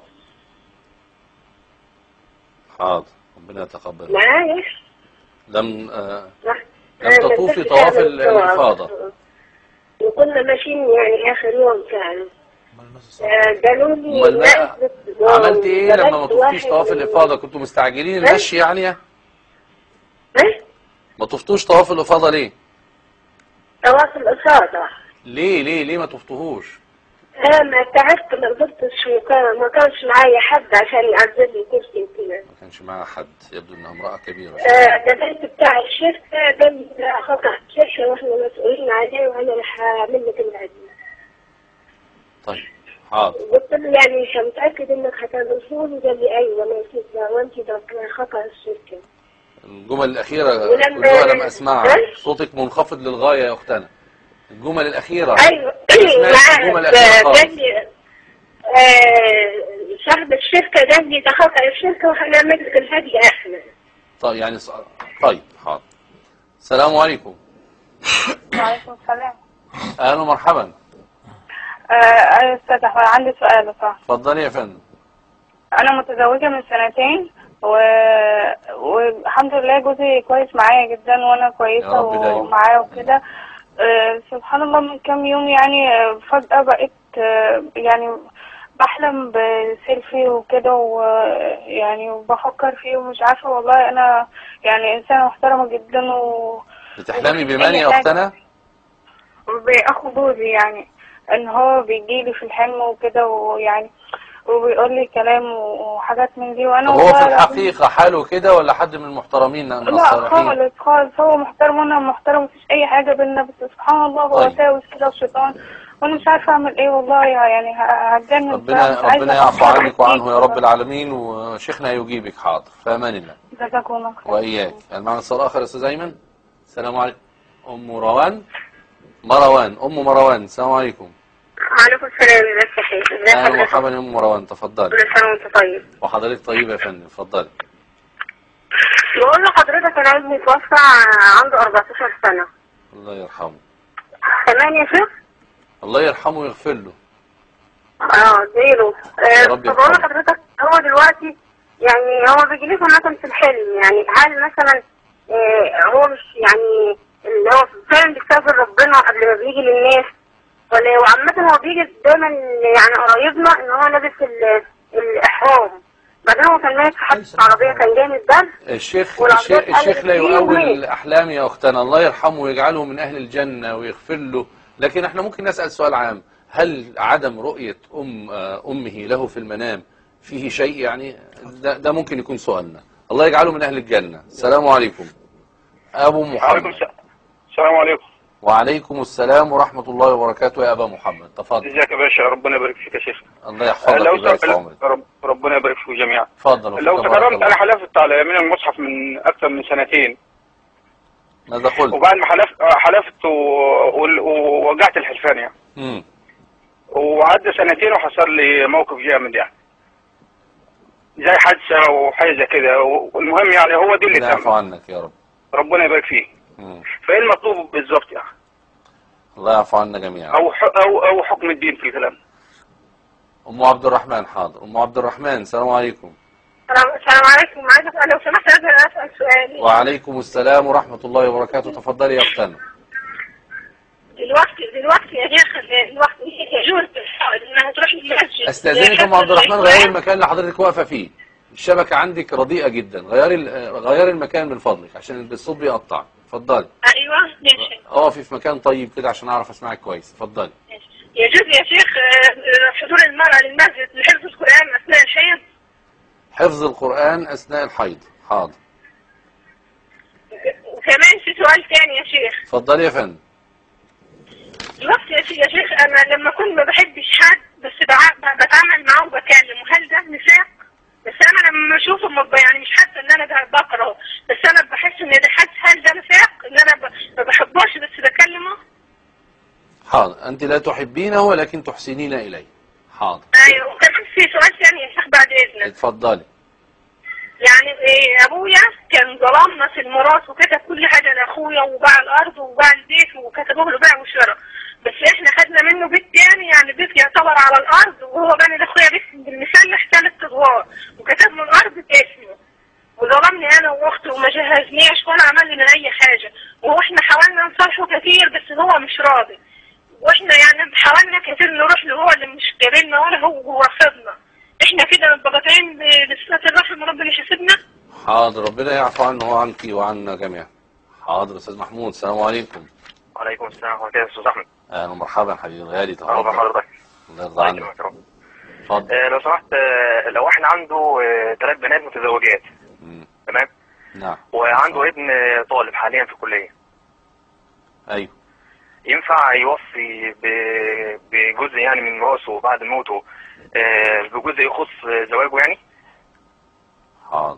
Speaker 4: حاضر، ربنا يتقبل منك.
Speaker 9: معايا؟
Speaker 4: لم تطوفي طواف الإفاضة.
Speaker 9: وكنا ماشيين يعني آخر يوم فعلا. قالوا لي
Speaker 4: عملت ايه لما ما طفتيش طواف الإفاضة؟ كنتوا مستعجلين المشي يعني؟ ما طفتوش طواف الإفاضة ليه؟
Speaker 9: طواف الإفاضة
Speaker 4: ليه ما طفتوهوش؟
Speaker 9: ما تعبت، ما قدرتش، ما كانش معايا حد عشان يعزل لي كرسي كده.
Speaker 4: ما كانش معاها حد، يبدو انها امرأة كبيرة.
Speaker 9: البنت بتاع الشركة قال لي خطأ الشركة واحنا مسؤولين عليه وانا اللي هعمل لك العزل.
Speaker 4: طيب حاضر.
Speaker 9: قلت له يعني مش متأكد انك هتعملهولي؟ قال لي ايوه انا نسيت وانت ده خطأ الشركة.
Speaker 4: الجمل الأخيرة كلها لم أسمعها، صوتك منخفض للغاية يا أختنا. الجمل الأخيرة
Speaker 9: ايوه
Speaker 4: الجمل الأخيرة خالص.
Speaker 9: قال لي صاحب الشركة قال لي ده خطأ الشركة وهنعمل لك الهدية احنا.
Speaker 4: طيب يعني طيب حاضر. السلام عليكم.
Speaker 10: وعليكم السلام.
Speaker 4: أهلا ومرحبا.
Speaker 10: أيوة أستاذ أحمد، عندي سؤال صح؟
Speaker 4: اتفضلي يا فندم.
Speaker 10: أنا متزوجة من 2 والحمد لله جوزي كويس معايا جدا وأنا كويسة ومعاه وكده. سبحان الله من كام يوم يعني فجأة بقيت يعني بحلم بسيلفي وكده ويعني وبفكر فيه ومش عارفة والله. أنا يعني إنسانة محترمة جدا
Speaker 4: بتحلمي بمن يا أختنا؟
Speaker 10: بأخو جوزي، يعني إن هو بيجيلي في الحلم وكده ويعني وبيقول لي كلام وحاجات من دي وانا
Speaker 4: هو في الحقيقة حاله كده ولا حد من المحترمين من الصالحين؟
Speaker 10: لا خالص هو محترم وانا محترم، مفيش اي حاجة بينا، بس سبحان الله هو وساوس كده وشيطان وانا مش عارفة اعمل ايه والله، يعني هتجنن.
Speaker 4: ربنا يعفو عنك وعنه يا رب العالمين، وشيخنا يجيبك. حاضر، في امان الله.
Speaker 10: جزاكم الله خير.
Speaker 4: واياك. المعنى الاتصال الاخر يا استاذ ايمن. السلام عليكم. ام مروان. ام مروان، السلام عليكم.
Speaker 11: وعليكم السلام. ازيك يا شيخ؟
Speaker 4: اهلا ومرحبا يا ام مروان، تفضلي.
Speaker 11: كل سنه وانت طيب.
Speaker 4: وحضرتك طيبه يا فندم، اتفضلي.
Speaker 11: بقول لحضرتك انا ابني توفى عنده 14 سنه.
Speaker 4: الله يرحمه.
Speaker 11: تمام يا شيخ؟
Speaker 4: الله يرحمه ويغفر له.
Speaker 11: اديله. فبقول لحضرتك هو دلوقتي يعني هو بيجي لي مثلا في الحلم، يعني هل مثلا هو مش يعني اللي هو فعلا بيستغفر ربنا قبل ما بيجي للناس، وعامة هو بيجي دايما يعني قرايبنا ان هو لابس الاحرام، بعدين هو كان ماشي في حادثة عربية كان جاي من الدرس.
Speaker 4: الشيخ لا يؤول الاحلام يا اختنا، الله يرحمه ويجعله من اهل الجنة ويغفر له. لكن احنا ممكن نسأل سؤال عام، هل عدم رؤية امه له في المنام فيه شيء؟ يعني ده ممكن يكون سؤالنا. الله يجعله من اهل الجنة. السلام عليكم. ابو محمد.
Speaker 12: السلام عليكم.
Speaker 4: وعليكم السلام ورحمة الله وبركاته يا أبا محمد، تفضل.
Speaker 12: ازيك يا باشا؟ ربنا يبارك فيك يا شيخ.
Speaker 4: الله يحفظك ويبارك في عمرك.
Speaker 12: ربنا يبارك فيكم جميعا.
Speaker 4: اتفضل.
Speaker 12: لو تكرمت أنا حلفت على يمين المصحف من أكثر من 2 سنين.
Speaker 4: ماذا قلت؟
Speaker 12: وبعد ما حلفت ووجعت الحلفان يعني. وعدى 2 سنين وحصل لي موقف جامد يعني. زي حادثة وحاجة زي كده، والمهم يعني هو دي اللي
Speaker 4: تم. يعفو عنك يا رب.
Speaker 12: ربنا يبارك فيك. فايه المطلوب بالظبط يعني؟
Speaker 4: الله يعفو عنا جميعا.
Speaker 12: او حكم الدين في الكلام.
Speaker 4: ام عبد الرحمن. حاضر. ام عبد الرحمن، السلام عليكم.
Speaker 11: السلام عليكم. عايزه اسال لو سمحت اسال سؤال.
Speaker 4: وعليكم السلام ورحمه الله وبركاته، تفضلي يا اختنا.
Speaker 11: دلوقتي يا شيخ دلوقتي يجوز انها تروح المسجد.
Speaker 4: استاذنك ام عبد الرحمن غيري المكان اللي حضرتك واقفه فيه، الشبكه عندك رديئه جدا، غيري المكان من فضلك عشان الصوت بيقطع. اتفضلي.
Speaker 11: ايوه ماشي.
Speaker 4: اقفي في مكان طيب كده عشان اعرف اسمعك كويس. اتفضلي.
Speaker 11: يجوز يا شيخ حضور المرأة للمسجد لحفظ القرآن اثناء الحيض؟
Speaker 4: حفظ القرآن اثناء الحيض، حاضر.
Speaker 11: وكمان في سؤال ثاني يا شيخ.
Speaker 4: اتفضلي يا فندم.
Speaker 11: دلوقتي يا شيخ انا لما اكون ما بحبش حد بس بتعامل معاه وبكلمه، هل ده نفاق؟ بس انا لما اشوفه يعني مش حاسه ان انا بكره، بس انا بحس ان ده هل ده نفاق ان انا ما بحبوش بس بكلمه؟
Speaker 4: حاضر. انت لا تحبينه ولكن تحسنين اليه. حاضر.
Speaker 11: ايوه. وكمان في سؤال ثاني يا شيخ بعد اذنك.
Speaker 4: اتفضلي.
Speaker 11: يعني ابويا كان ظلمنا في الميراث وكتب كل حاجه لاخويا وباع الارض وباع البيت وكتبوه له بيع وشراء، بس احنا خدنا
Speaker 9: مش راضي، واحنا يعني حاولنا كتير نروح له، هو اللي مش جابلنا ولا هو رافضنا. احنا كده نبقى قاطعين لصلة الرحم وربنا يحاسبنا.
Speaker 4: حاضر، ربنا يعفو عنه وعنك وعنا جميعا. حاضر استاذ محمود، السلام عليكم.
Speaker 13: وعليكم السلام ورحمة الله. استاذ احمد،
Speaker 4: اهلا ومرحبا حبيبي الغالي.
Speaker 13: تفضل حضرتك.
Speaker 4: الله يرضى عنك.
Speaker 13: اتفضل. لو سمحت، لو واحد عنده 3 بنات متزوجات، تمام؟
Speaker 4: نعم.
Speaker 13: وعنده ابن طالب حاليا في الكلية.
Speaker 4: ايوه.
Speaker 13: ينفع يوصي بجزء يعني من ميراثه بعد موته بجزء يخص زواجه يعني؟
Speaker 4: حاضر.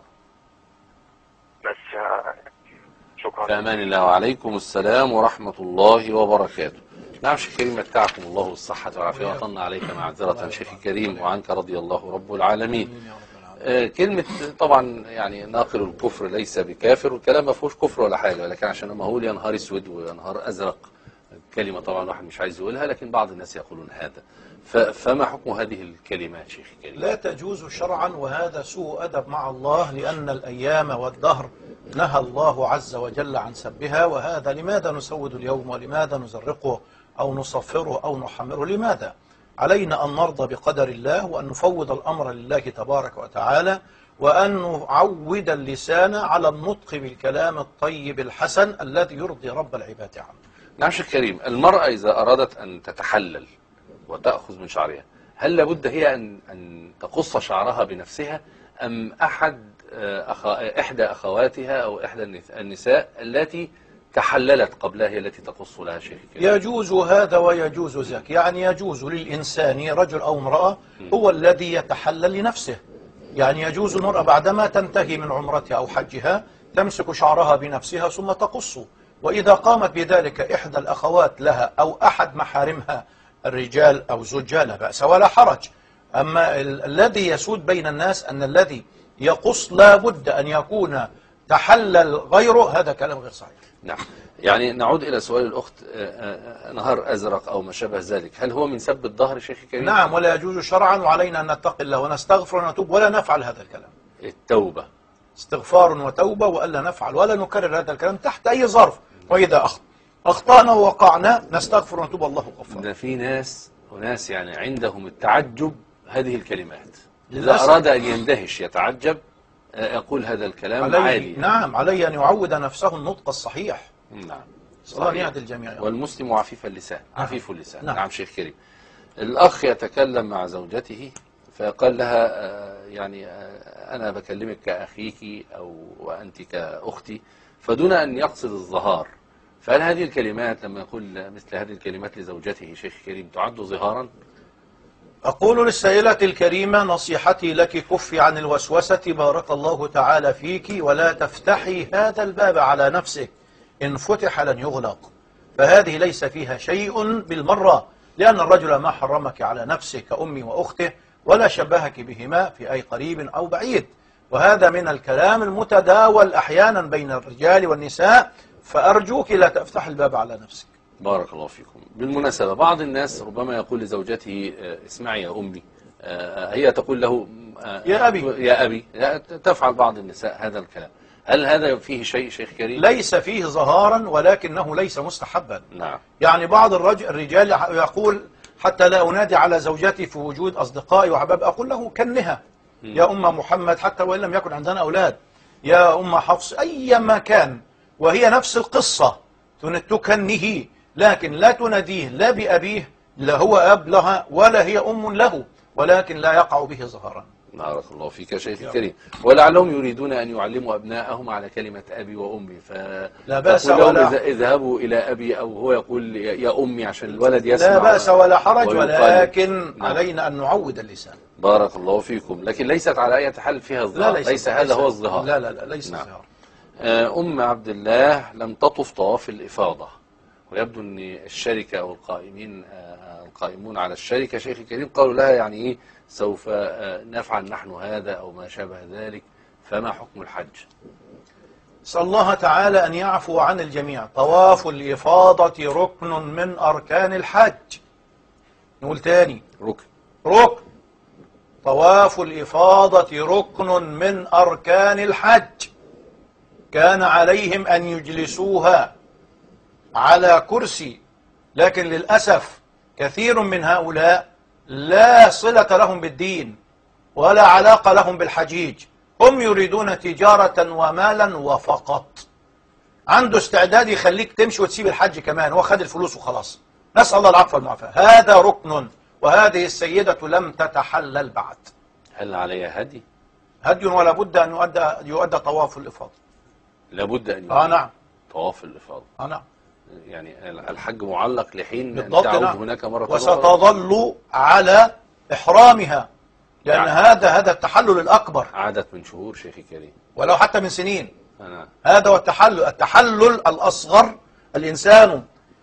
Speaker 13: بس شكرا.
Speaker 4: في امان الله. وعليكم السلام ورحمة الله وبركاته. نعم شيخ كريم، متعكم الله بالصحة والعافية وأطلنا عليك معذرة شيخ كريم، وعنك رضي الله رب العالمين. كلمة طبعا يعني ناقل الكفر ليس بكافر، والكلام ما فيهوش كفر ولا حاجة، ولكن عشان لما أقول يا نهار اسود ويا نهار أزرق كلمة طبعا الواحد مش عايز يقولها، لكن بعض الناس يقولون هذا. فما حكم هذه الكلمات شيخ كريم؟
Speaker 5: لا تجوز شرعا، وهذا سوء أدب مع الله، لأن الأيام والدهر نهى الله عز وجل عن سبها، وهذا لماذا نسود اليوم ولماذا نزرقه أو نصفره أو نحمره؟ لماذا؟ علينا أن نرضى بقدر الله، وأن نفوض الأمر لله تبارك وتعالى، وأن نعود اللسان على النطق بالكلام الطيب الحسن الذي يرضي رب العباد عنه.
Speaker 4: نعم شيخ كريم، المرأة إذا أرادت أن تتحلل وتأخذ من شعرها، هل لابد هي أن تقص شعرها بنفسها، أم إحدى أخواتها أو إحدى النساء التي تحللت قبلها هي التي تقص لها شيخ كريم؟
Speaker 5: يجوز هذا ويجوز ذاك، يعني يجوز للإنسان رجل أو امرأة هو الذي يتحلل لنفسه، يعني يجوز المرأة بعدما تنتهي من عمرتها أو حجها تمسك شعرها بنفسها ثم تقصه، وإذا قامت بذلك إحدى الأخوات لها أو أحد محارمها الرجال أو زوجها لا بأس ولا حرج. أما الذي يسود بين الناس أن الذي يقص لا بد أن يكون تحلل غيره، هذا كلام غير صحيح.
Speaker 4: نعم. يعني نعود إلى سؤال الأخت، نهار أزرق أو ما شابه ذلك، هل هو من سب الظهر شيخ كريم؟
Speaker 5: نعم، ولا يجوز شرعا، وعلينا أن نتقي الله ونستغفر ونتوب ولا نفعل هذا الكلام.
Speaker 4: التوبة
Speaker 5: استغفار وتوبة، وألا نفعل ولا نكرر هذا الكلام تحت أي ظرف، وإذا أخطأنا ووقعنا نستغفر ونتوب، الله غفور.
Speaker 4: ده في ناس يعني عندهم التعجب هذه الكلمات، إذا أراد أن يندهش يتعجب يقول هذا الكلام عالي.
Speaker 5: نعم، عليه أن يعود نفسه النطق الصحيح.
Speaker 4: نعم.
Speaker 5: الله يهدي الجميع.
Speaker 4: والمسلم عفيف اللسان. عفيف اللسان.
Speaker 5: نعم.
Speaker 4: نعم شيخ كريم. الأخ يتكلم مع زوجته فقال لها يعني أنا بكلمك كأخيك أو وأنت كأختي، فدون أن يقصد الظهار، فهل هذه الكلمات لما يقول مثل هذه الكلمات لزوجته شيخ كريم تعد ظهارا؟
Speaker 5: أقول للسائلة الكريمة نصيحتي لك، كفي عن الوسوسة، بارك الله تعالى فيك، ولا تفتحي هذا الباب على نفسك، إن فتح لن يغلق، فهذه ليس فيها شيء بالمرة، لأن الرجل ما حرمك على نفسه كأمي وأخته، ولا شبهك بهما في أي قريب أو بعيد، وهذا من الكلام المتداول أحيانا بين الرجال والنساء، فأرجوك لا تفتح الباب على نفسك.
Speaker 4: بارك الله فيكم. بالمناسبة بعض الناس ربما يقول لزوجته اسمعي يا أمي، هي تقول له
Speaker 5: يا أبي،
Speaker 4: يا أبي، تفعل بعض النساء هذا الكلام، هل هذا فيه شيء شيخ كريم؟
Speaker 5: ليس فيه ظهارا، ولكنه ليس مستحبا.
Speaker 4: نعم.
Speaker 5: يعني بعض الرجال يقول حتى لا أنادي على زوجتي في وجود أصدقائي وحباب، أقول له كنها يا أم محمد، حتى وإن لم يكن عندنا أولاد، يا أم حفص، أيما كان، وهي نفس القصة، تكنه، لكن لا تناديه لا بأبيه، لا هو أب لها ولا هي أم له، ولكن لا يقع به ظهرا.
Speaker 4: بارك الله فيك يا شيخ الكريم. ولعلهم يريدون أن يعلموا أبنائهم على كلمة أبي وأمي،
Speaker 5: لا بأس
Speaker 4: ولا اذهبوا إلى أبي، أو هو يقول يا أمي عشان الولد يسمع.
Speaker 5: لا بأس ولا حرج، ولكن علينا أن نعود اللسان.
Speaker 4: بارك الله فيكم. لكن ليست على أي حال فيها الظهار، ليس هذا هو الظهار.
Speaker 5: لا ليس الظهار.
Speaker 4: أم عبد الله لم تطف طواف الإفاضة، ويبدو أن الشركة أو القائمون على الشركة شيخ الكريم قالوا لها يعني إيه سوف نفعل نحن هذا أو ما شابه ذلك، فما حكم الحج؟
Speaker 5: نسأل الله تعالى أن يعفو عن الجميع. طواف الإفاضة ركن من أركان الحج. نقول تاني، ركن. طواف الإفاضة ركن من أركان الحج، كان عليهم أن يجلسوها على كرسي لكن للأسف كثير من هؤلاء لا صلة لهم بالدين ولا علاقة لهم بالحجيج، هم يريدون تجارة ومالا وفقط. عنده استعداد يخليك تمشي وتسيب الحج كمان، هو خد الفلوس وخلاص. نسأل الله العفو والعافية. هذا ركن، وهذه السيدة لم تتحلل بعد.
Speaker 4: هل عليها هدي؟
Speaker 5: هدي، ولا بد أن يؤدى طواف الإفاضة.
Speaker 4: لابد أن يؤدى
Speaker 5: نعم
Speaker 4: طواف الإفاضة.
Speaker 5: نعم،
Speaker 4: يعني الحج معلق لحين أن
Speaker 5: تعود
Speaker 4: نعم. هناك مرة
Speaker 5: وستظل على إحرامها، لأن هذا التحلل الأكبر.
Speaker 4: عادت من شهور شيخي الكريم،
Speaker 5: ولو حتى من سنين. هذا هو التحلل الأصغر. الإنسان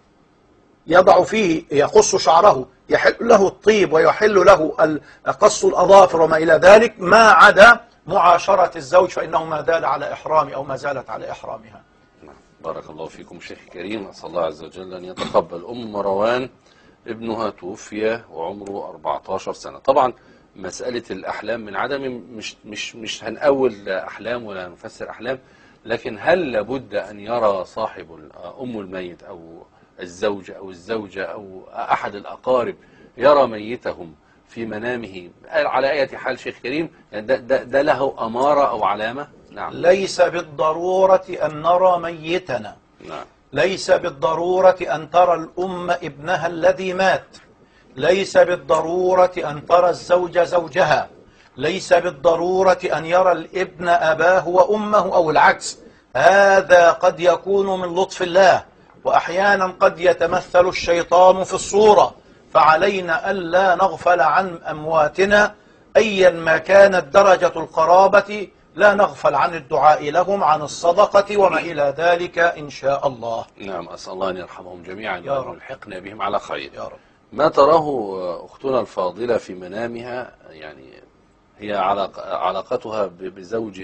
Speaker 5: يضع فيه، يقص شعره، يحل له الطيب ويحل له قص الأظافر وما إلى ذلك، ما عدا معاشرة الزوج فإنه ما زال على إحرام أو ما زالت على إحرامها.
Speaker 4: بارك الله فيكم شيخ الكريم. أسأل الله عز وجل أن يتقبل. أم مروان ابنها توفي وعمره 14 سنة. طبعا مسألة الأحلام من عدم مش هنأول أحلام ولا نفسر أحلام، لكن هل لابد أن يرى صاحب أم الميت أو الزوج أو الزوجة أو أحد الأقارب يرى ميتهم في منامه على أي حال شيخ كريم؟ يعني ده له أمارة أو علامة؟ نعم.
Speaker 5: ليس بالضرورة أن نرى ميتنا.
Speaker 4: نعم.
Speaker 5: ليس بالضرورة أن ترى الأم ابنها الذي مات. ليس بالضرورة أن ترى الزوج زوجها. ليس بالضرورة أن يرى الابن أباه وأمه أو العكس. هذا قد يكون من لطف الله، وأحيانا قد يتمثل الشيطان في الصورة، فعلينا ألا نغفل عن أمواتنا أيا ما كانت درجة القرابة. لا نغفل عن الدعاء لهم، عن الصدقة وما إلى ذلك إن شاء الله.
Speaker 4: نعم، أسأل الله أن يرحمهم جميعا
Speaker 5: يا رب،
Speaker 4: ويلحقنا بهم على خير
Speaker 5: يا رب.
Speaker 4: ما تراه أختنا الفاضلة في منامها، يعني هي علاقتها بزوج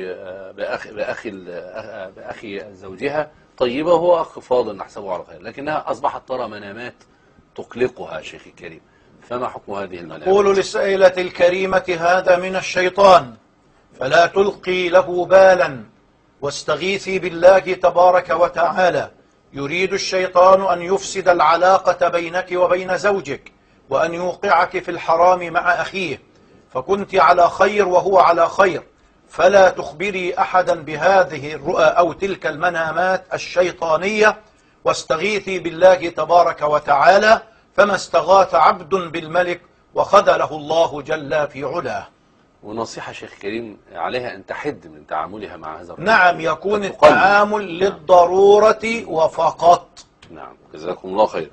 Speaker 4: بأخي زوجها طيبة، وهو أخ فاضل نحسبه على خير، لكنها أصبحت ترى منامات تقلقها شيخي الكريم، فما حكم هذه المنامات؟
Speaker 5: قولوا للسائلة الكريمة هذا من الشيطان، فلا تلقي له بالا، واستغيثي بالله تبارك وتعالى. يريد الشيطان أن يفسد العلاقة بينك وبين زوجك، وأن يوقعك في الحرام مع أخيه، فكنت على خير وهو على خير. فلا تخبري أحدا بهذه الرؤى أو تلك المنامات الشيطانية، واستغيثي بالله تبارك وتعالى. فما استغاث عبد بالملك وخذله الله جل في علاه.
Speaker 4: ونصيحة شيخ كريم عليها أن تحد من تعاملها مع هذا الرجل.
Speaker 5: نعم، يكون التعامل للضرورة وفقط.
Speaker 4: نعم، جزاكم الله خير.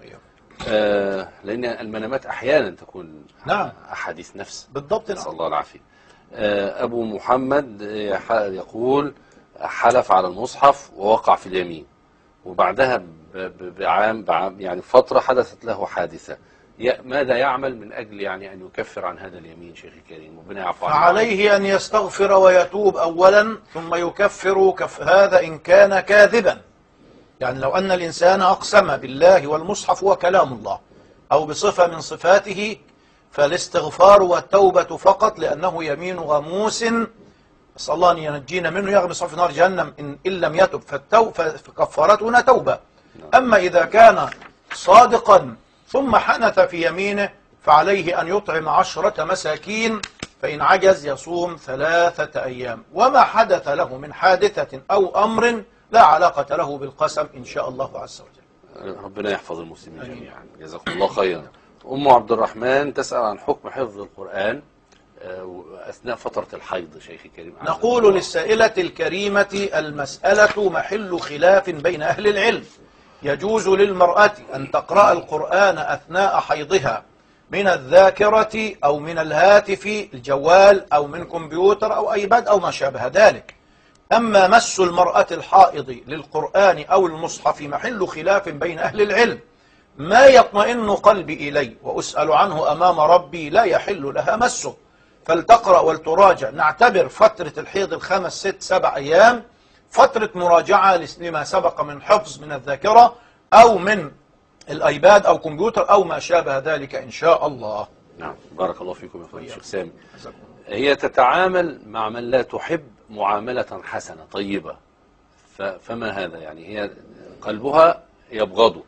Speaker 4: لأن المنامات أحيانا تكون
Speaker 5: نعم
Speaker 4: أحاديث نفس.
Speaker 5: بالضبط.
Speaker 4: نسأل الله العافية. أبو محمد يقول حلف على المصحف ووقع في اليمين، وبعدها بعام يعني فترة حدثت له حادثة. ماذا يعمل من أجل يعني أن يكفر عن هذا اليمين شيخ الكريم؟ ربنا يعفو عنه.
Speaker 5: فعليه أن يستغفر ويتوب أولا، ثم يكفر هذا إن كان كاذبا. يعني لو أن الإنسان أقسم بالله والمصحف هو كلام الله أو بصفة من صفاته، فالاستغفار والتوبة فقط، لأنه يمين غموس نسأل الله أن ينجينا منه، يغمس في نار جهنم إن لم يتب، فكفارتنا توبة. أما إذا كان صادقا ثم حنث في يمينه فعليه أن يطعم 10 مساكين، فإن عجز يصوم 3 أيام. وما حدث له من حادثة أو أمر لا علاقة له بالقسم إن شاء الله عز وجل.
Speaker 4: ربنا يحفظ المسلمين جميعا، جزاكم الله خيرا. أم عبد الرحمن تسأل عن حكم حفظ القرآن أثناء فترة الحيض شيخي الكريم.
Speaker 5: نقول للسائلة الكريمة المسألة محل خلاف بين أهل العلم. يجوز للمرأة أن تقرأ القرآن أثناء حيضها من الذاكرة أو من الهاتف الجوال أو من كمبيوتر أو أيباد أو ما شابه ذلك. أما مس المرأة الحائض للقرآن أو المصحف محل خلاف بين أهل العلم. ما يطمئن قلبي إليه وأسأل عنه أمام ربي لا يحل لها مسه، فلتقرأ ولتراجع. نعتبر فترة الحيض 5 6 7 أيام فترة مراجعة لما سبق من حفظ من الذاكرة أو من الأيباد أو كمبيوتر أو ما شابه ذلك إن شاء الله.
Speaker 4: نعم، بارك الله فيكم يا فضيلة الشيخ سامي. هي تتعامل مع من لا تحب معاملة حسنة طيبة، فما هذا؟ يعني هي قلبها يبغضه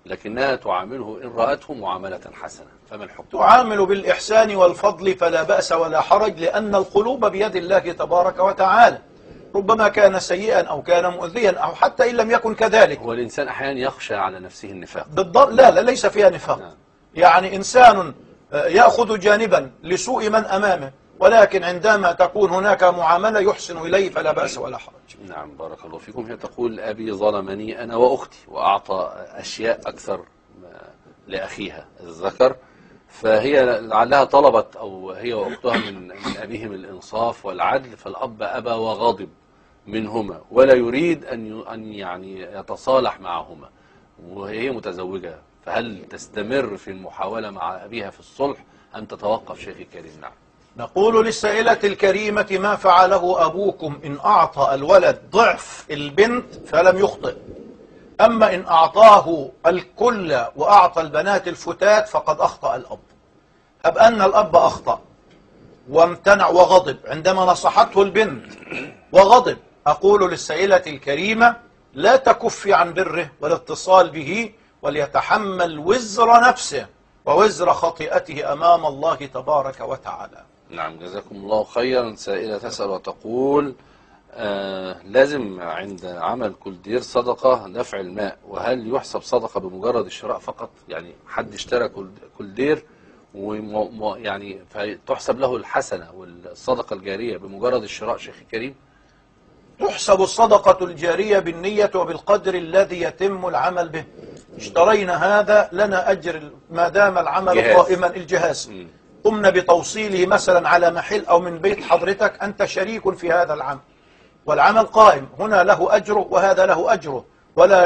Speaker 4: لكنها تعامله إن رأته معاملة حسنة، فما الحكم؟
Speaker 5: تعامل بالإحسان والفضل فلا بأس ولا حرج، لأن القلوب بيد الله تبارك وتعالى، ربما كان سيئا أو كان مؤذيا أو حتى إن لم يكن كذلك.
Speaker 4: هو الإنسان أحيانا يخشى على نفسه النفاق
Speaker 5: بالضبط. لا ليس فيها نفاق. يعني إنسان يأخذ جانبا لسوء من أمامه، ولكن عندما تكون هناك معاملة يحسن إليه فلا بأس ولا حرج.
Speaker 4: نعم بارك الله فيكم. هي تقول أبي ظلمني أنا وأختي وأعطى أشياء أكثر لأخيها الذكر، فهي لعلها طلبت أو هي وأختها من أبيهم الإنصاف والعدل، فالأب أبى وغاضب منهما ولا يريد أن يعني يتصالح معهما، وهي متزوجة، فهل تستمر في المحاولة مع أبيها في الصلح أم تتوقف شيخي الكريم؟ نعم.
Speaker 5: نقول للسائلة الكريمة ما فعله أبوكم إن أعطى الولد ضعف البنت فلم يخطئ، أما إن أعطاه الكل وأعطى البنات الفتات فقد أخطأ الأب. هب أن الأب أخطأ وامتنع وغضب عندما نصحته البنت وغضب، أقول للسائلة الكريمة لا تكفي عن بره والاتصال به، وليتحمل وزر نفسه ووزر خطيئته أمام الله تبارك وتعالى.
Speaker 4: نعم جزاكم الله خيرا. سائلة تسأل وتقول لازم عند عمل كولدير صدقة دفع الماء، وهل يحسب صدقة بمجرد الشراء فقط؟ يعني حد اشترى كولدير يعني تحسب له الحسنة والصدقة الجارية بمجرد الشراء شيخ الكريم؟
Speaker 5: تحسب الصدقة الجارية بالنية وبالقدر الذي يتم العمل به. اشترينا هذا لنا أجر ما دام العمل قائما. الجهاز قمنا بتوصيله مثلا على محل أو من بيت حضرتك، أنت شريك في هذا العمل والعمل قائم، هنا له أجره وهذا له أجره، ولا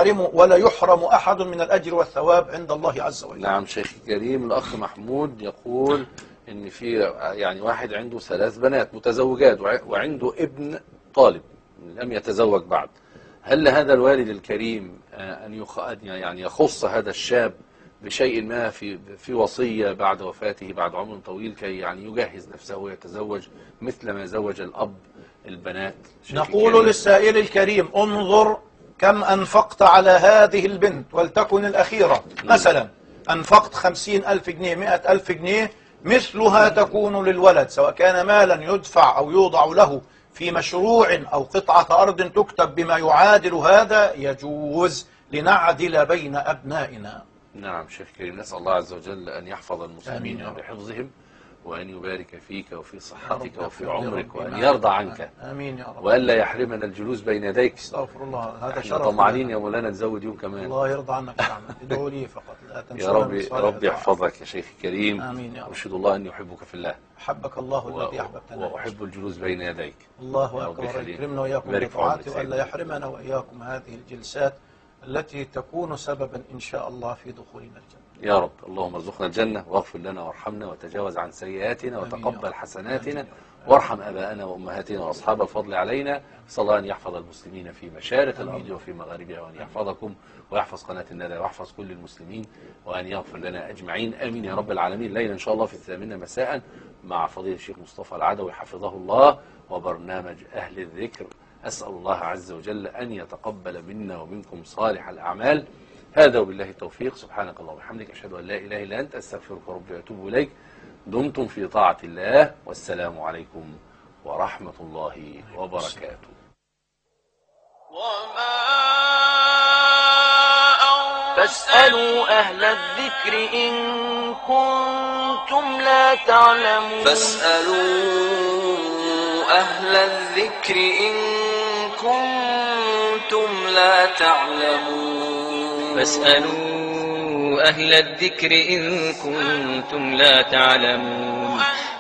Speaker 5: يحرم أحد من الأجر والثواب عند الله عز وجل.
Speaker 4: نعم شيخ الكريم. الأخ محمود يقول إن في يعني واحد عنده 3 بنات متزوجات وعنده ابن طالب لم يتزوج بعد، هل لهذا الوالد الكريم أن يعني يخص هذا الشاب بشيء ما في وصية بعد وفاته بعد عمر طويل كي يعني يجهز نفسه ويتزوج مثل ما زوج الأب البنات؟
Speaker 5: نقول للسائل الكريم انظر كم أنفقت على هذه البنت ولتكن الأخيرة، مثلا أنفقت 50,000 جنيه 100,000 جنيه، مثلها تكون للولد، سواء كان مالا يدفع أو يوضع له في مشروع أو قطعة أرض تكتب بما يعادل هذا يجوز لنعدل بين أبنائنا.
Speaker 4: نعم شيخ كريم. نسأل الله عز وجل أن يحفظ المسلمين بحفظهم، وأن يبارك فيك وفي صحتك وفي عمرك، وأن يرضى عنك.
Speaker 5: آمين يا رب.
Speaker 4: وأن لا يحرمنا الجلوس بين يديك.
Speaker 5: استغفر الله، هذا شرف.
Speaker 4: احنا طمعانين يا مولانا نزود يوم كمان.
Speaker 5: الله يرضى عنك يا عم، ادعوا لي فقط لا تنسوا.
Speaker 4: يا رب يحفظك يا شيخ الكريم.
Speaker 5: آمين يا رب.
Speaker 4: أشهد الله أني أحبك في الله.
Speaker 5: أحبك الله الذي أحببتنا.
Speaker 4: وأحب الجلوس بين يديك.
Speaker 5: الله أكبر. يكرمنا وإياكم بالطاعات، وألا يحرمنا وإياكم هذه الجلسات التي تكون سببا إن شاء الله في دخولنا الجنة.
Speaker 4: يا رب. اللهم ارزقنا الجنة واغفر لنا وارحمنا وتجاوز عن سيئاتنا وتقبل حسناتنا، وارحم أباءنا وأمهاتنا وأصحاب الفضل علينا. صلى الله أن يحفظ المسلمين في مشارق الأرض وفي مغاربها، وأن يحفظكم ويحفظ قناة الندى ويحفظ كل المسلمين، وأن يغفر لنا أجمعين. آمين يا رب العالمين. ليلة إن شاء الله في 8 مساء مع فضيلة الشيخ مصطفى العدوي حفظه الله وبرنامج أهل الذكر. أسأل الله عز وجل أن يتقبل منا ومنكم صالح الأعمال. هذا وبالله التوفيق. سبحانك اللهم وبحمدك، أشهد أن لا إله إلا أنت، أستغفرك ربي وأتوب إليك. دمتم في طاعة الله، والسلام عليكم ورحمة الله وبركاته.
Speaker 1: فاسألوا أهل الذكر إن كنتم لا تعلمون.
Speaker 2: فاسألوا أهل الذكر إن كنتم لا تعلمون.
Speaker 3: فاسألوا أهل الذكر إن كنتم لا تعلمون.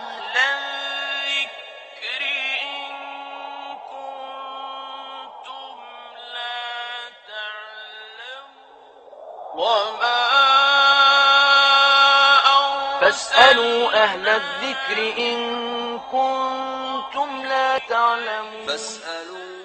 Speaker 1: فاسألوا أهل الذكر إن كنتم لا تعلمون.